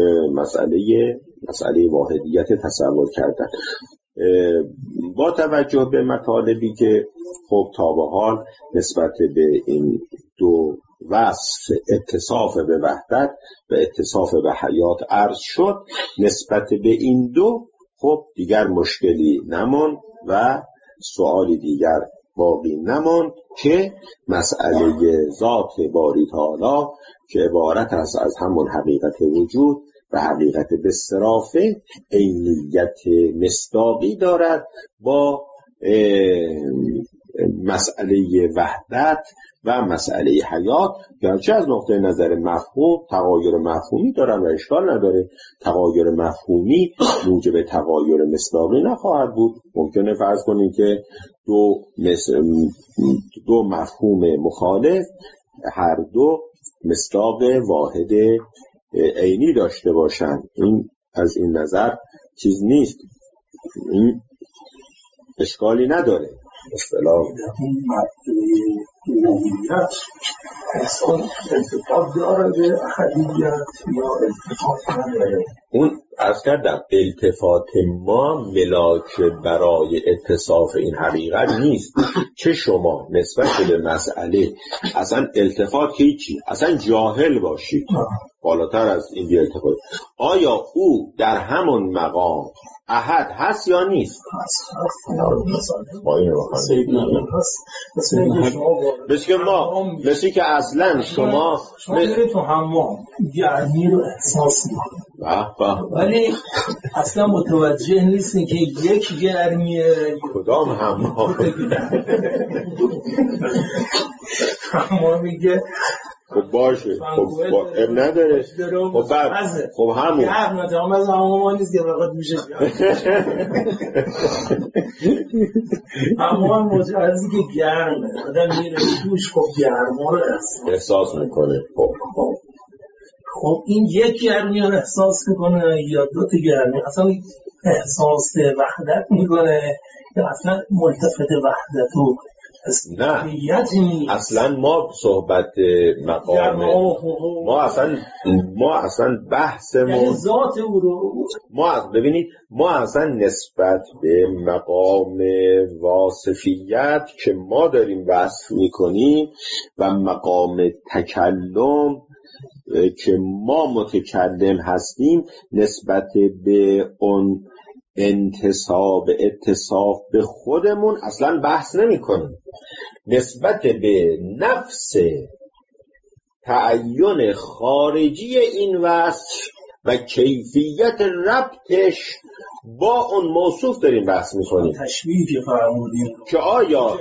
[SPEAKER 1] مسئله واحدیت تصور کردن. با توجه به مطالبی که خب تا به حال نسبت به این دو وصف، اتصاف به وحدت و اتصاف به حیات عرض شد، نسبت به این دو خب دیگر مشکلی نماند و سوالی دیگر باقی نماند که مسئله ذات باری تعالی که عبارت است از همون حقیقت وجود و حقیقت بصرافه عینیت مصداقی دارد با مسئله وحدت و مسئله حیات، گرچه از نقطه نظر مفهوم تغایر مفهومی دارن و اشکال نداره. تغایر مفهومی موجب تغایر مصداقی نخواهد بود. ممکنه فرض کنیم که دو مفهوم مخالف هر دو مصداق واحد عینی داشته باشند. این از این نظر چیز نیست، این اشکالی نداره. اصطلاح
[SPEAKER 4] این مطلوبیت اصلا ارتباط داره به احدیت یا ارتباط نداره؟
[SPEAKER 1] اون عرض کردم التفات ما ملاک برای اتصاف این حقیقت نیست. چه شما نسبت به مسئله اصلا التفات که هیچی، اصلا جاهل باشید بالاتر از این التفات، آیا او در همون مقام احد هست یا نیست؟ ما این رو مثل که اصلا شما
[SPEAKER 4] میره تو حمام گرمی رو احساس میکنه ولی اصلا متوجه نیستین که یک گرمیه
[SPEAKER 1] کدام حمام.
[SPEAKER 4] حمام میگه
[SPEAKER 1] خب باشه، خب اب نداره، خب بعد خب همون
[SPEAKER 4] گرم ندارم از حمام نیست که بقید میشه حمام مجرزی که گرمه آدم میره توش خب گرما رو
[SPEAKER 1] احساس میکنه. خب
[SPEAKER 4] خب این یک گرمی رو احساس میکنه یا دو تا گرمی؟ اصلا احساس وحدت میکنه یا اصلا ملتفت وحدت و
[SPEAKER 1] نه اصلا ما صحبت مقام ما اصلا بحثمون
[SPEAKER 4] ذات او رو
[SPEAKER 1] ببینید ما اصلا نسبت به مقام واصفیت که ما داریم وصف میکنیم و مقام تکلم که ما متکلم هستیم نسبت به اون اتصاف به خودمون اصلا بحث نمی کنیم. نسبت به نفس تعین خارجی این وصف و کیفیت ربطش با اون موصوف داریم بحث می کنیم.
[SPEAKER 4] تشبیه که فرمودیم
[SPEAKER 1] که آیا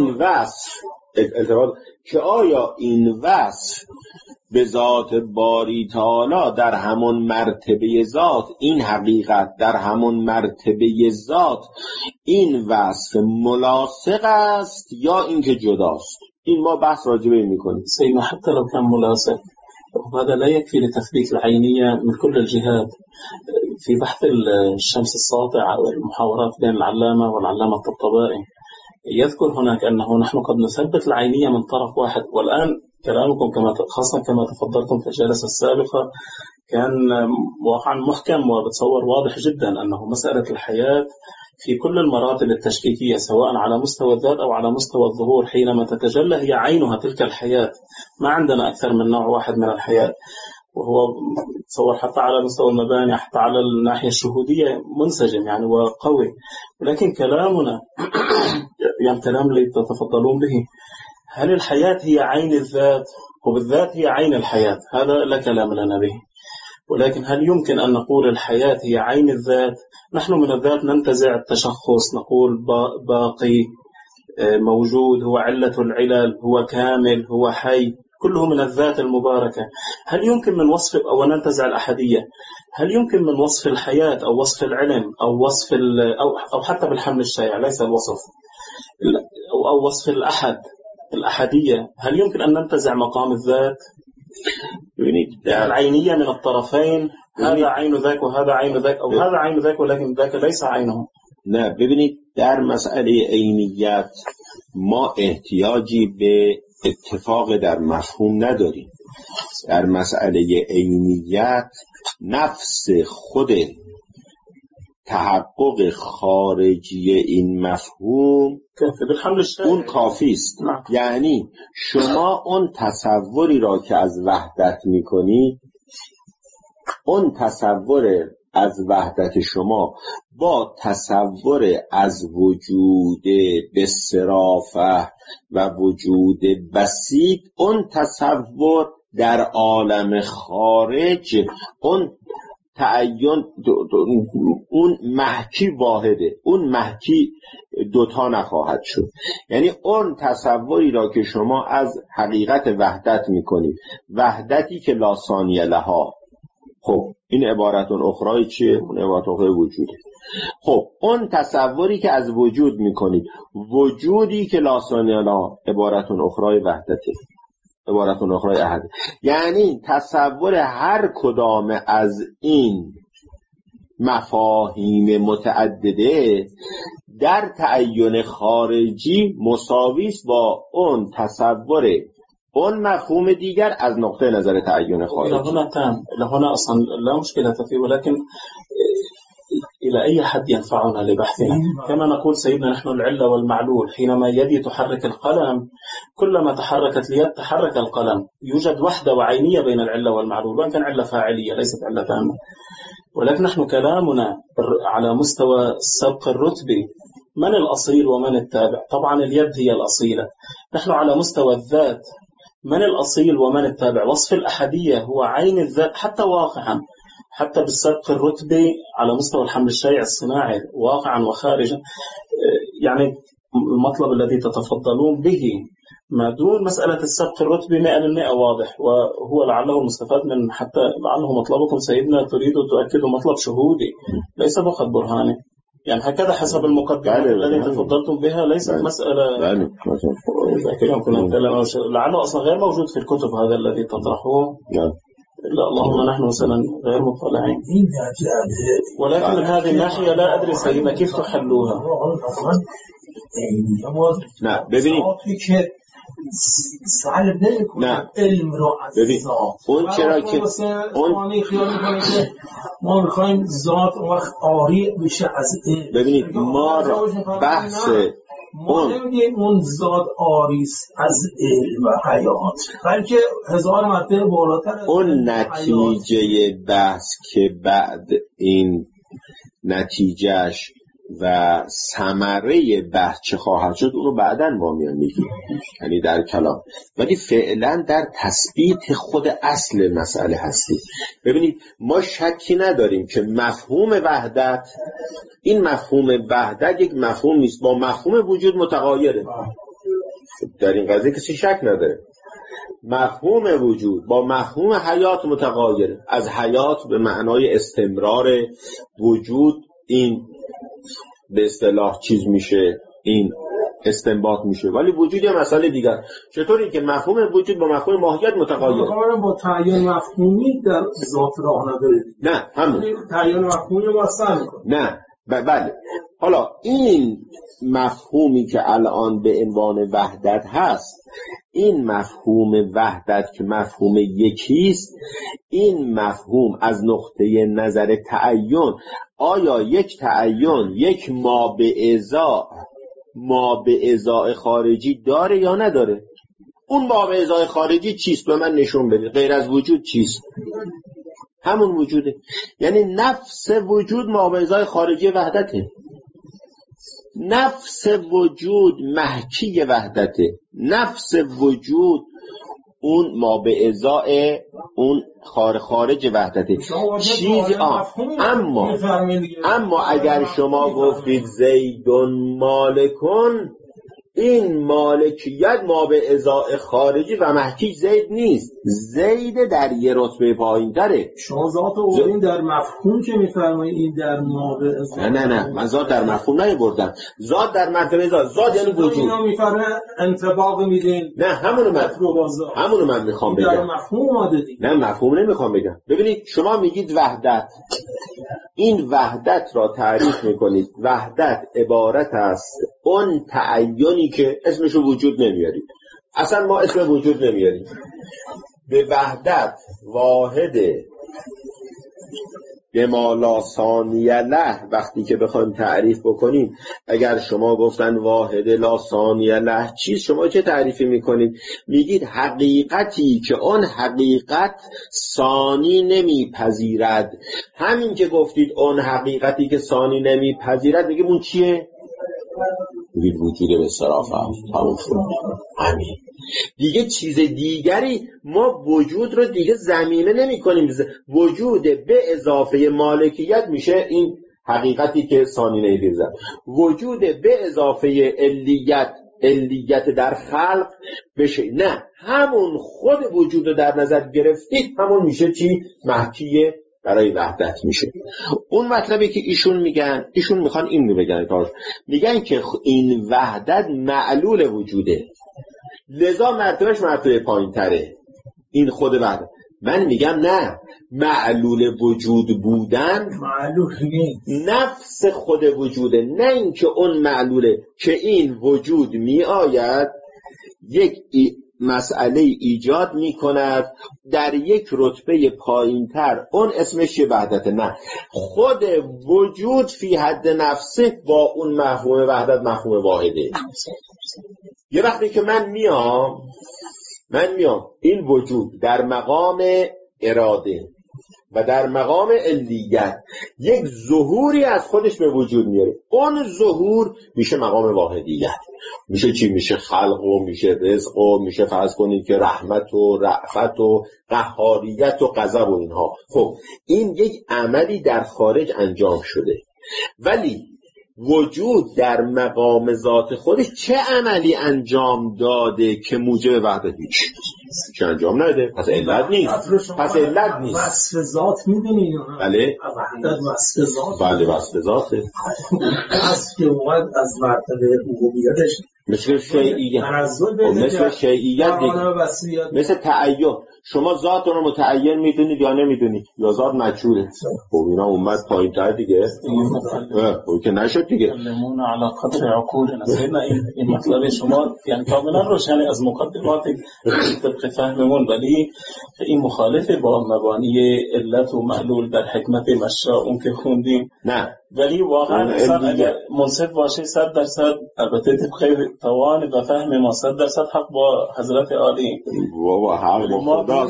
[SPEAKER 1] این وصف به ذات باری تعالی در همون مرتبه ذات، این حقیقت در همون مرتبه ذات این وصف ملاصق است یا اینکه جداست؟ این ما بحث راجع به این میکنیم.
[SPEAKER 3] سيما حتى لو كان ملاصق وهذا لا يكفي لتثبيت العينية من كل الجهات. في بحث الشمس الساطع والمحاورات بين العلامة والعلامة الطبطبائي يذكر هناك أنه نحن قد نثبت العينية من طرف واحد، والآن كلامكم خاصة كما تفضلتم في الجلسة السابقة كان واقعا محكم وبتصور واضح جدا أنه مسألة الحياة في كل المراتب التشكيكية سواء على مستوى الذات أو على مستوى الظهور، حينما تتجلى هي عينها تلك الحياة. ما عندنا أكثر من نوع واحد من الحياة، وهو تصور حتى على مستوى المباني حتى على الناحية الشهودية منسجم يعني وقوي. ولكن كلامنا يعني الكلام اللي تتفضلون به، هل الحياة هي عين الذات وبالذات هي عين الحياة؟ هذا لا كلام لنا به. ولكن هل يمكن أن نقول الحياة هي عين الذات؟ نحن من الذات ننتزع التشخص، نقول باقي، موجود، هو علة العلل، هو كامل، هو حي، كله من الذات المباركة. هل يمكن من وصف أو ننتزع الأحدية؟ هل يمكن من وصف الحياة أو وصف العلم أو وصف أو حتى بالحمل الشائع ليس الوصف أو وصف الأحدية، هل يمكن أن ننتزع مقام الذات؟ العينية من الطرفين، هذا عين ذاك وهذا عين ذاك، أو هذا عين ذاك ولكن ذاك ليس عينه.
[SPEAKER 1] نه ببینید در مسئله عینیت ما احتیاجی به اتفاق در مفهوم نداریم. در مسئله عینیت نفس خود تحقق خارجی این مفهوم اون کافی است. یعنی شما اون تصوری را که از وحدت میکنید، اون تصور از وحدت شما با تصور از وجود بصرافه و وجود بسیط، اون تصور در عالم خارج اون تعین اون محکی واحده، اون محکی دوتا نخواهد شد. یعنی اون تصوری را که شما از حقیقت وحدت میکنید، وحدتی که لا ثانی لها، خب این عبارتون اخرای چیه؟ اون عبارت اخرای وجوده. خب اون تصوری که از وجود میکنید، وجودی که لا ثانی لها، عبارتون اخرای وحدته، عبارتون اخرای احد. یعنی تصور هر کدام از این مفاهیم متعدده در تعین خارجی مساویست با اون تصور اون مفهوم دیگر از نقطه نظر تعین خارجی.
[SPEAKER 3] هنا أصلا لا مشكلة فيه، ولكن إلى أي حد ينفعنا لبحثنا؟ كما نقول سيدنا نحن العلة والمعلول، حينما يدي تحرك القلم كلما تحركت اليد تحرك القلم، يوجد وحدة وعينية بين العلة والمعلول، وإن كان علة فاعلية ليست علة تامة. ولكن نحن كلامنا على مستوى السبق الرتبي، من الأصيل ومن التابع؟ طبعا اليد هي الأصيلة. نحن على مستوى الذات، من الأصيل ومن التابع؟ وصف الأحدية هو عين الذات حتى واقعا، حتى بالسبق الرتبي على مستوى الحمل الشائع الصناعي واقعا وخارجا. يعني المطلب الذي تتفضلون به ما دون مسألة السبق الرتبي 100% واضح، وهو لعله مستفاد من، حتى لعله مطلبكم سيدنا تريد تؤكد مطلب شهودي ليس فقط برهاني. يعني هكذا حسب المقدمة التي تفضلتم بها، ليست مسألة لعله أصلا غير موجود في الكتب هذا الذي تطرحوه. إلا اللهم نحن مثلا غير مطلعين. ولكن هذه الناحية لا أدري سيدنا كيف تحلوها.
[SPEAKER 1] نه ببینید نه ببین اون چرا که اون
[SPEAKER 4] خیال میکنه که ما میخوایم ذات اون وقت آری بشه از این.
[SPEAKER 1] ببینید ما بحث
[SPEAKER 4] ما نمیگیم اون ذات آریست از علم و حیات، بلکه هزار مرتبه بالاتر.
[SPEAKER 1] اون نتیجه بحث که بعد این نتیجهش و ثمره بحث چه خواهد شد اون رو بعداً ما میگیم، یعنی در کلام، ولی فعلا در تثبیت خود اصل مسئله هستیم. ببینید ما شکی نداریم که مفهوم وحدت، این مفهوم وحدت یک مفهوم نیست، با مفهوم وجود متغایره، در این قضیه کسی شک نداره. مفهوم وجود با مفهوم حیات متغایره، از حیات به معنای استمرار وجود این به اصطلاح چیز میشه، این استنباط میشه، ولی وجود یه مسئله دیگر. چطوری که مفهوم وجود با مفهوم ماهیت متغایره؟
[SPEAKER 4] با تعیین مفهومی در ذات راه نداره.
[SPEAKER 1] نه همون
[SPEAKER 4] تعیین مفهومی واسه
[SPEAKER 1] نه بله. حالا این مفهومی که الان به عنوان وحدت هست، این مفهوم وحدت که مفهوم یکیست، این مفهوم از نقطه نظر تعین، آیا یک تعین یک ما به ازای خارجی داره یا نداره؟ اون ما به ازای خارجی چیست؟ به من نشون بده. غیر از وجود چیست؟ همون وجوده. یعنی نفس وجود ما به ازای خارجی وحدته، نفس وجود محکی وحدته، نفس وجود اون ما به ازای اون خارج وحدته چیزی. اما اگر شما گفتید زیدون مالکون، این مالکیت ما به ازای خارجی و محکی زید نیست، زید در یه رتبه پایین تره.
[SPEAKER 4] شما ذات آوردین در مفهوم که میفرمایید این در ما به ازای.
[SPEAKER 1] نه من ذات در مفهوم نیاوردم، ذات در مرتبه ذات یعنی وجود.
[SPEAKER 4] اینا میفرمه انطباق میدین.
[SPEAKER 1] نه همونو من میخوام بگم.
[SPEAKER 4] در مفهوم اومده دیگه.
[SPEAKER 1] نه مفهوم نمیخوام بگم. ببینید شما میگید وحدت، این وحدت را تعریف میکنید، وحدت عبارت است اون تعینی که اسمشو وجود نمیارید، اصلا ما اسم وجود نمیاریم، به وحدت واحد به ما لا ثانی له وقتی که بخوایم تعریف بکنیم، اگر شما گفتن واحد لا ثانی له چیز، شما چه تعریفی میکنید؟ میگید حقیقتی که اون حقیقت ثانی نمیپذیرد. همین که گفتید اون حقیقتی که ثانی نمیپذیرد، میگیم اون چیه؟ میگید وجود به صرافه. همون شد، همین دیگه. چیز دیگری ما وجود رو دیگه ضمیمه نمی کنیم. وجود به اضافه مالکیت میشه این حقیقتی که ثانی نمیپذیرد. وجود به اضافه علیت در خلق بشه، نه همون خود وجود رو در نظر گرفتید، همون میشه چی؟ محکیه برای وحدت میشه. اون مطلبی که ایشون میخوان این رو بگن، میگن که این وحدت معلول وجوده، لذا مرتبهش مرتبه پایین تره این خود وحدت. من میگم نه، معلول وجود بودن
[SPEAKER 4] معلول
[SPEAKER 1] نفس خود وجوده، نه اینکه اون معلوله که این وجود میآید یک مسئله ایجاد میکند در یک رتبه پایینتر، اون اسمش یه وحدت. نه، خود وجود فی حد نفسه با اون مفهوم وحدت مفهوم واحده. یه وقتی که من میام این وجود در مقام اراده و در مقام علیت یک ظهوری از خودش به وجود میاره، اون ظهور میشه مقام واحدیت. میشه چی؟ میشه خلق و میشه رزق و میشه فرض کنید که رحمت و رأفت و قهاریت و غضب و اینها. خب این یک عملی در خارج انجام شده، ولی وجود در مقام ذات خودش چه عملی انجام داده که موجب وحدت؟ هیچ چه انجام نده، پس علت نیست.
[SPEAKER 4] وصف ذات میدونی؟
[SPEAKER 1] بله
[SPEAKER 4] وحدت وصف ذات.
[SPEAKER 1] بله وصف ذاته.
[SPEAKER 4] از که اومد از مرتبه ربوبیتش
[SPEAKER 1] مثل شیعیت، مثل تعین. شما ذات رو متعین میدونید یا نمیدونید؟ یا ذات مجهوله؟ خب اینا اومد پایین تر دیگه، اون که نشد دیگه.
[SPEAKER 3] علمون علی قدر عقولنا. این مطلب شما یعنی کاملا روشن از مقدمات طبق فهممون، ولی این مخالف با مبانی علت و معلول در حکمت مشا اون که خوندیم.
[SPEAKER 1] نه
[SPEAKER 3] ولی واقعا اگر منصف باشه 100%، البته طبق توان و فهم ما 100% حق با حضرت عالی.
[SPEAKER 1] بابا حق با خدا.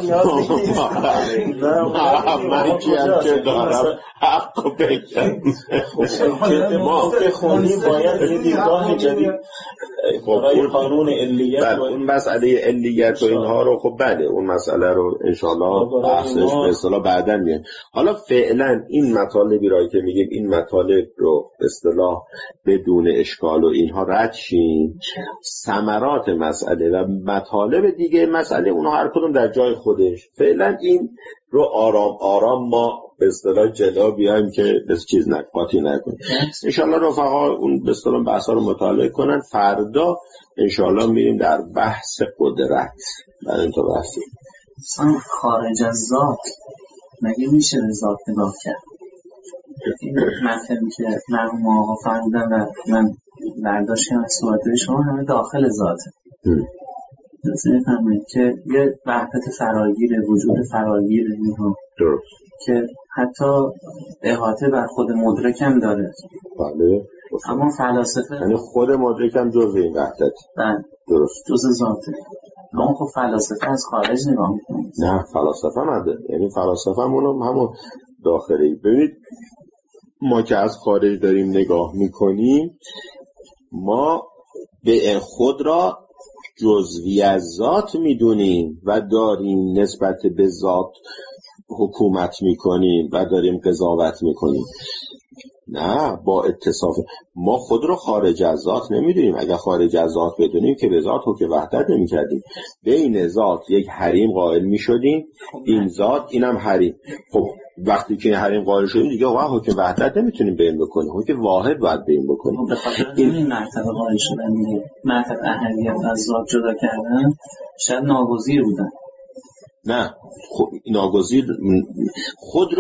[SPEAKER 1] من که دارم حق بگم.
[SPEAKER 3] ما که خوندیم باید یه دیدگاه جدید برای قانون علیت
[SPEAKER 1] و اون مسئله علیت و اینها رو، خب بله اون مسئله رو انشاءالله بحثش به اصطلاح بعداً میاد. حالا فعلا این مطالبی را که میگیم این مطالب رو به اصطلاح بدون اشکال و اینها رد شیم، ثمرات مسئله و مطالب دیگه مسئله اونها هر کدوم در جای خودش. فعلا این رو آرام آرام ما به اصطلاح جلو بیایم که بس چیز نقاطی نکنیم. انشالله رفقا اون به اصطلاح بحثا رو مطالعه کنن. فردا انشالله میریم در بحث قدرت. در این تو بحثی
[SPEAKER 2] خارج از ذات مگه میشه به ذات نگاه کرد؟ این مطلبی که مرحوم آقا فرمودن و من برداشتم از صحبت شما همه داخل ذاته. درسته فهمید که یه وحدت فراگیر، وجود فراگیر اینها که حتی احاطه بر خود مدرک هم داره.
[SPEAKER 1] بله.
[SPEAKER 2] اما فلاسفه
[SPEAKER 1] یعنی خود مدرک هم جزء این وحدت.
[SPEAKER 2] بله.
[SPEAKER 1] درست.
[SPEAKER 2] جزء ذاته. اما خب فلاسفه از خارج نگاه می‌کنه.
[SPEAKER 1] نه فلاسفه نده. یعنی فلاسفه همون داخلی. ببینید ما که از خارج داریم نگاه میکنیم، ما به خود را جزوی از ذات میدونیم و داریم نسبت به ذات حکومت میکنیم و داریم قضاوت میکنیم. نه، با اتصاف ما خود رو خارج از ذات نمیدونیم. اگر خارج از ذات بدونیم که به ذات حکم وحدت نمیکردیم، بین ذات یک حریم قائل میشدیم، این ذات اینم حریم. خب وقتی که حریم قائل شدیم دیگه واقعا حکم وحدت نمیتونیم بیان بکنیم، حکم واحد باید بیان بکنیم.
[SPEAKER 2] به خاطر این مرتبه قائل شدن دیگه، مرتبه احدیت از ذات جدا کردن شاید ناگزیر بودن.
[SPEAKER 1] نه ناگزیر، خود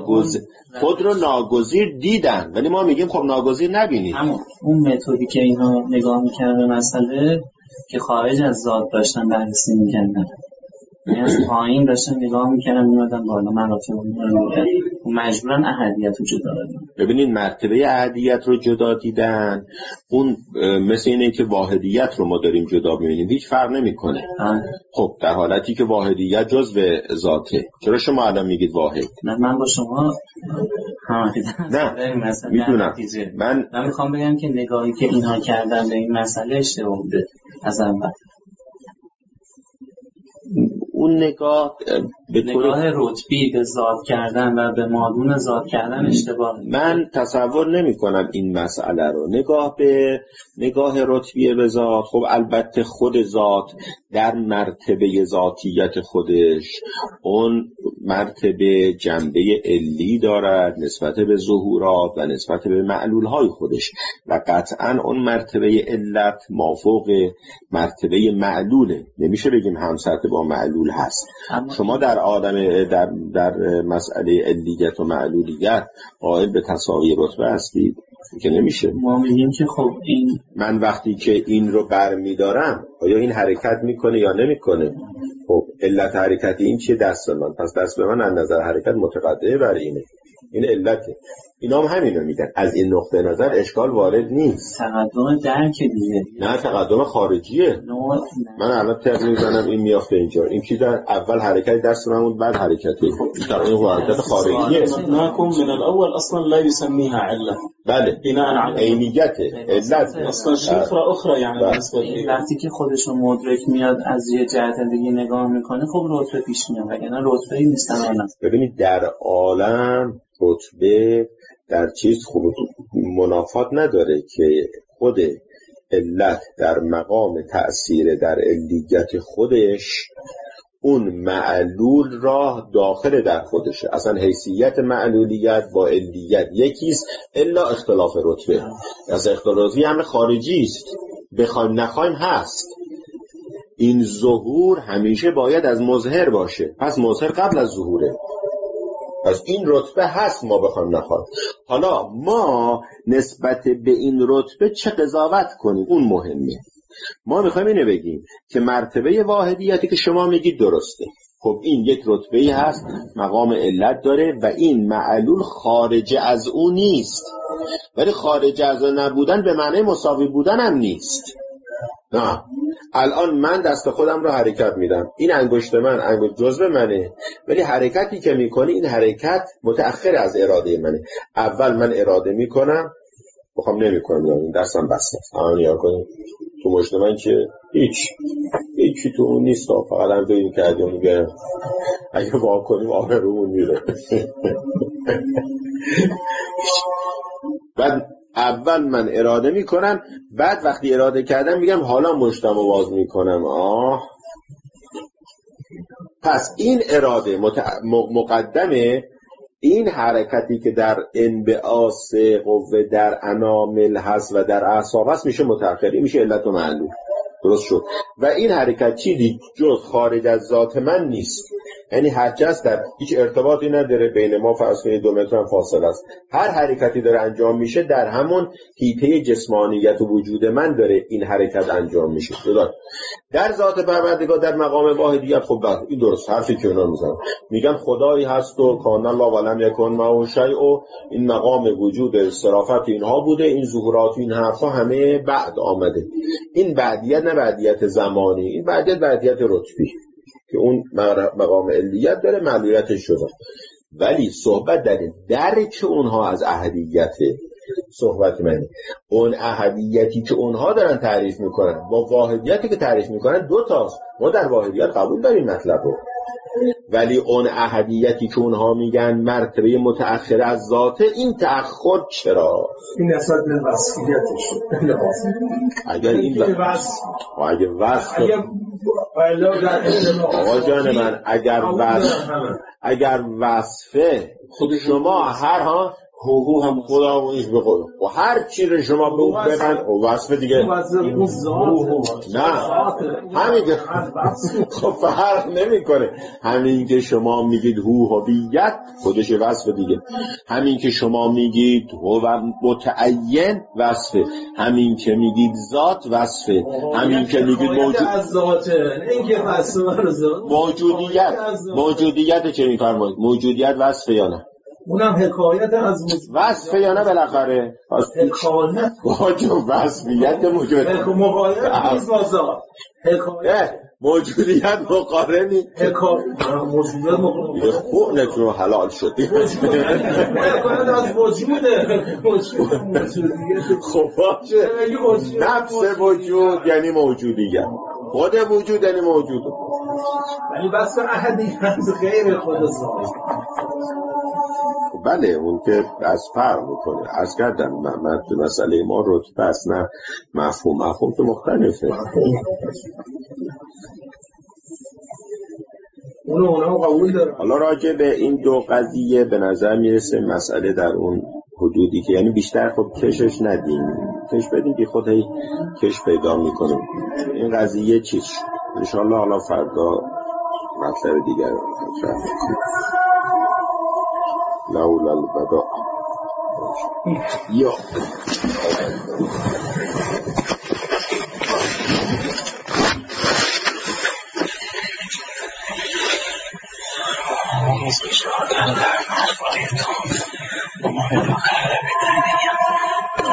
[SPEAKER 1] رو ناگزیر دیدن، ولی ما میگیم خب ناگزیر نبینید.
[SPEAKER 2] اما اون متدی که اینا نگاه میکردن مسئله که خارج از ذات داشتن بررسی میکردن، یعنی از پایین داشتن نگاه میکردن میمدن بالا مراتب رو میکردن، مجبورن احدیت رو جدا دادن.
[SPEAKER 1] ببینید مرتبه احدیت رو جدا دیدن، اون مثل اینه که واحدیت رو ما داریم جدا ببینیم، هیچ فرق نمیکنه. خب در حالتی که واحدیت جزء ذاته، چرا شما الان میگید واحد؟
[SPEAKER 2] من با شما
[SPEAKER 1] نه میدونم، من
[SPEAKER 2] میخوام بگم که نگاهی که اینها کردن به این مسئله اشتباه بوده از اول.
[SPEAKER 1] اون نگاه
[SPEAKER 2] رتبی به ذات کردن و به مادون ذات کردن اشتباه.
[SPEAKER 1] من تصور نمی کنم این مسئله رو. نگاه رتبی به ذات، خب البته خود ذات در مرتبه ذاتیت خودش اون مرتبه جنبه علی دارد نسبت به ظهورات و نسبت به معلولهای خودش و قطعا اون مرتبه علت مافوق مرتبه معلوله، نمیشه بگیم هم سطح با معلول هست. شما در عالم در مسئله علیت و معلولیت قائل به تساوی رتبه هستید که نمیشه.
[SPEAKER 2] ما میگیم که خب این
[SPEAKER 1] من وقتی که این رو برمیدارم آیا این حرکت میکنه یا نمیکنه؟ خب علت حرکت این چیه؟ دست من، پس دست من از نظر حرکت متقدمه بر اینه، این علته. اینا هم همینو میگن. از این نقطه نظر اشکال وارد نیست.
[SPEAKER 2] تقدم درک دیگه،
[SPEAKER 1] نه تقدم خارجیه. من الان تقدیم میزنم این میافته اینجا، این چیز اول حرکت دست من بود بعد حرکتی، این حرکت خارجیه.
[SPEAKER 3] ناکم من الاول اصلا لا يسميها عله.
[SPEAKER 1] بله عینیت علت
[SPEAKER 3] اصلا شفره اخرى. یعنی
[SPEAKER 2] وقتی که خودشون مدرک میاد از یه جهت دیگه نگاه میکنه خب رتبه پیش میاد، وگرنه رتبه‌ای نیستن الان.
[SPEAKER 1] ببینید در عالم رتبه در چیز خوب منافات نداره که خود علت در مقام تأثیر در علیت خودش اون معلول را داخل در خودشه. اصلا حیثیت معلولیت با علیت یکیست الا اختلاف رتبه. از اختلافی همه خارجی است، بخوایم نخوایم هست. این ظهور همیشه باید از مظهر باشه، پس مظهر قبل از ظهوره، پس این رتبه هست ما بخوایم نخوایم. حالا ما نسبت به این رتبه چه قضاوت کنیم اون مهمه. ما میخوایم اینو بگیم که مرتبه واحدیتی که شما میگید درسته، خب این یک رتبه‌ای هست، مقام علت داره و این معلول خارج از اون نیست، ولی خارج از اون نبودن به معنی مساوی بودن هم نیست. نه الان من دست خودم رو حرکت میدم، این انگشت من انگشت جزء منه، ولی حرکتی که میکنی این حرکت متأخر از اراده منه. اول من اراده میکنم، بخوام نمیکنم، این دستم بسته نیا کنیم تو مشت من که هیچی تو اون نیست، فقط هم دویم کردیم میگه اگه واقع کنیم آبرومون میره. بعد اول من اراده میکنم، بعد وقتی اراده کردم میگم حالا مشتم رو باز میکنم. پس این اراده مقدمه. این حرکتی که در انبعاث قوه در انامل هست و در اعصاب هست میشه متأخری، میشه علت و معلول. درست شد. و این حرکت چیزی جز خارج از ذات من نیست، یعنی هرچه هست در هیچ ارتباطی نداره بین ما، فرض کنید 2 متر هم فاصله است، هر حرکتی داره انجام میشه در همون حیطه جسمانیت و وجود من داره این حرکت انجام میشه. در ذات پروردگار در مقام واحدیت خب این درست حرفی که اونا میزنن، میگن خدایی هست و کان الله ولم یکن معه شیء، و این مقام وجود صرافت اینها بوده، این ظهورات این حرفا همه بعد آمده. این بعدیت نه بعدیت زمانی، این بعدیت رتبی که اون مقام علیت داره، معلولیتش شده. ولی صحبت در درک اونها از احدیت صحبت منی. اون احدیتی که اونها دارن تعریف میکنن با واحدیتی که تعریف میکنن 2 تاست. ما در واحدیت قبول داریم مطلب رو، ولی اون احدیتی که اونها میگن مرتبه متأخر از ذاته، این تأخر چرا؟
[SPEAKER 4] این نسبت به وصفیتش.
[SPEAKER 1] اگر این آقا جان من اگر وصفه خود شما هر هو هم خدا و ایش بقول و هر چی رو شما به اون ببند و وصف دیگه نه همین که خب فرق نمی کنه. همین که شما میگید هو هویت خودش وصف دیگه، همین که شما میگید هو متعین وصفه، همین که میگید ذات وصفه، همین که میگید موجودیت چه میفرمایید؟ موجودیت وصفه یا نه؟
[SPEAKER 4] اونم حکایت از
[SPEAKER 1] وصفه یا نه؟ بالاخره
[SPEAKER 4] حکایت
[SPEAKER 1] وصفیت موجود موجودیت مقارنی
[SPEAKER 4] موجودیت مقارنی
[SPEAKER 1] خوب نتونو حلال شدی
[SPEAKER 4] حکایت از وجوده.
[SPEAKER 1] خب باشه، نفس وجود یعنی موجودیت، خود وجود یعنی موجود،
[SPEAKER 4] ولی بس احدیت غیر خود ذات.
[SPEAKER 1] بله اون که از فرق میکنه. از کردم من مسئله ما رتبه است نه مفهوم که مختلفه.
[SPEAKER 4] اونا قبول داره.
[SPEAKER 1] حالا راجع به این 2 قضیه به نظر میرسه مسئله در اون حدودی که یعنی بیشتر خب کشش ندیم، کش بدیم که خود هی کش پیدا میکنه. این قضیه چیز انشاءالله حالا فردا مطلب دیگر رو مطرح میکنیم. لولا البداء یا